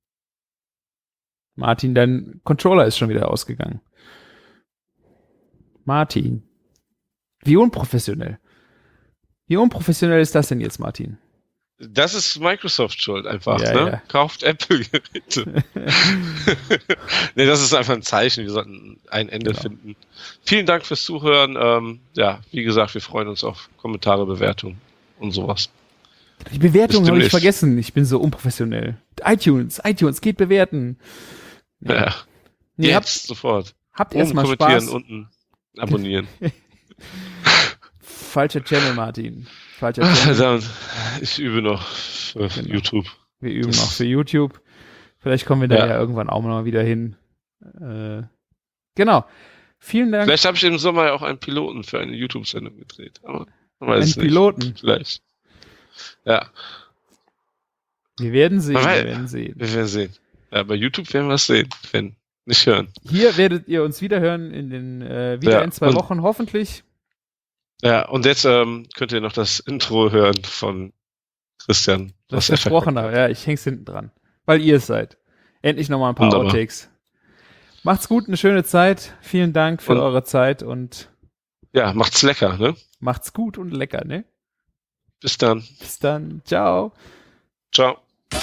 Martin, dein Controller ist schon wieder ausgegangen. Martin. Wie unprofessionell. Wie unprofessionell ist das denn jetzt, Martin? Das ist Microsoft schuld einfach, Ja, ne? ja. Kauft Apple-Geräte. Nee, das ist einfach ein Zeichen. Wir sollten ein Ende finden. Vielen Dank fürs Zuhören. Ja, wie gesagt, wir freuen uns auf Kommentare, Bewertungen und sowas. Die Bewertung habe ich demnächst. vergessen. Ich bin so unprofessionell. iTunes, geht bewerten. Ja. Nee, Jetzt, sofort. habt Oben erstmal kommentieren, Spaß. unten abonnieren. Falscher Channel, Martin. Falscher Channel. Dann, ich übe noch für YouTube. Wir üben noch für YouTube. Vielleicht kommen wir da Ja. ja irgendwann auch mal wieder hin. Genau. Vielen Dank. Vielleicht habe ich im Sommer ja auch einen Piloten für eine YouTube-Sendung gedreht. Aber man weiß Einen es nicht. Piloten. Vielleicht. Ja, Wir werden sehen. Man weiß- Wir werden sehen. wir werden sehen. Ja, bei YouTube werden wir es sehen. Wenn nicht hören. Hier werdet ihr uns wieder hören wieder Ja, in 2 und- Wochen, hoffentlich. Ja, und jetzt könnt ihr noch das Intro hören von Christian. Das er versprochen verkackt habe. Ja, ich häng's hinten dran. Weil ihr es seid. Endlich nochmal ein paar Wunderbar. Outtakes. Macht's gut, eine schöne Zeit. Vielen Dank für Und- eure Zeit und hat. Ja, macht's lecker, ne? macht's gut und lecker, ne? Bis dann. Bis dann. Ciao. Ciao.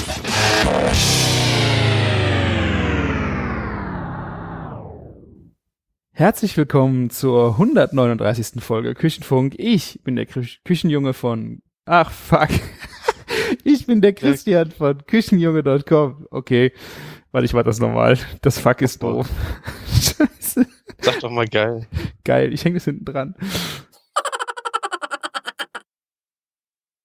Herzlich willkommen zur 139. Folge Küchenfunk. Ich bin der Küchenjunge von... Ach, fuck. Ich bin der Christian von Küchenjunge.com. Okay, warte, ich mach das nochmal. Das Fuck ist doof. Scheiße. Sag doch mal geil. Geil, ich hänge das hinten dran.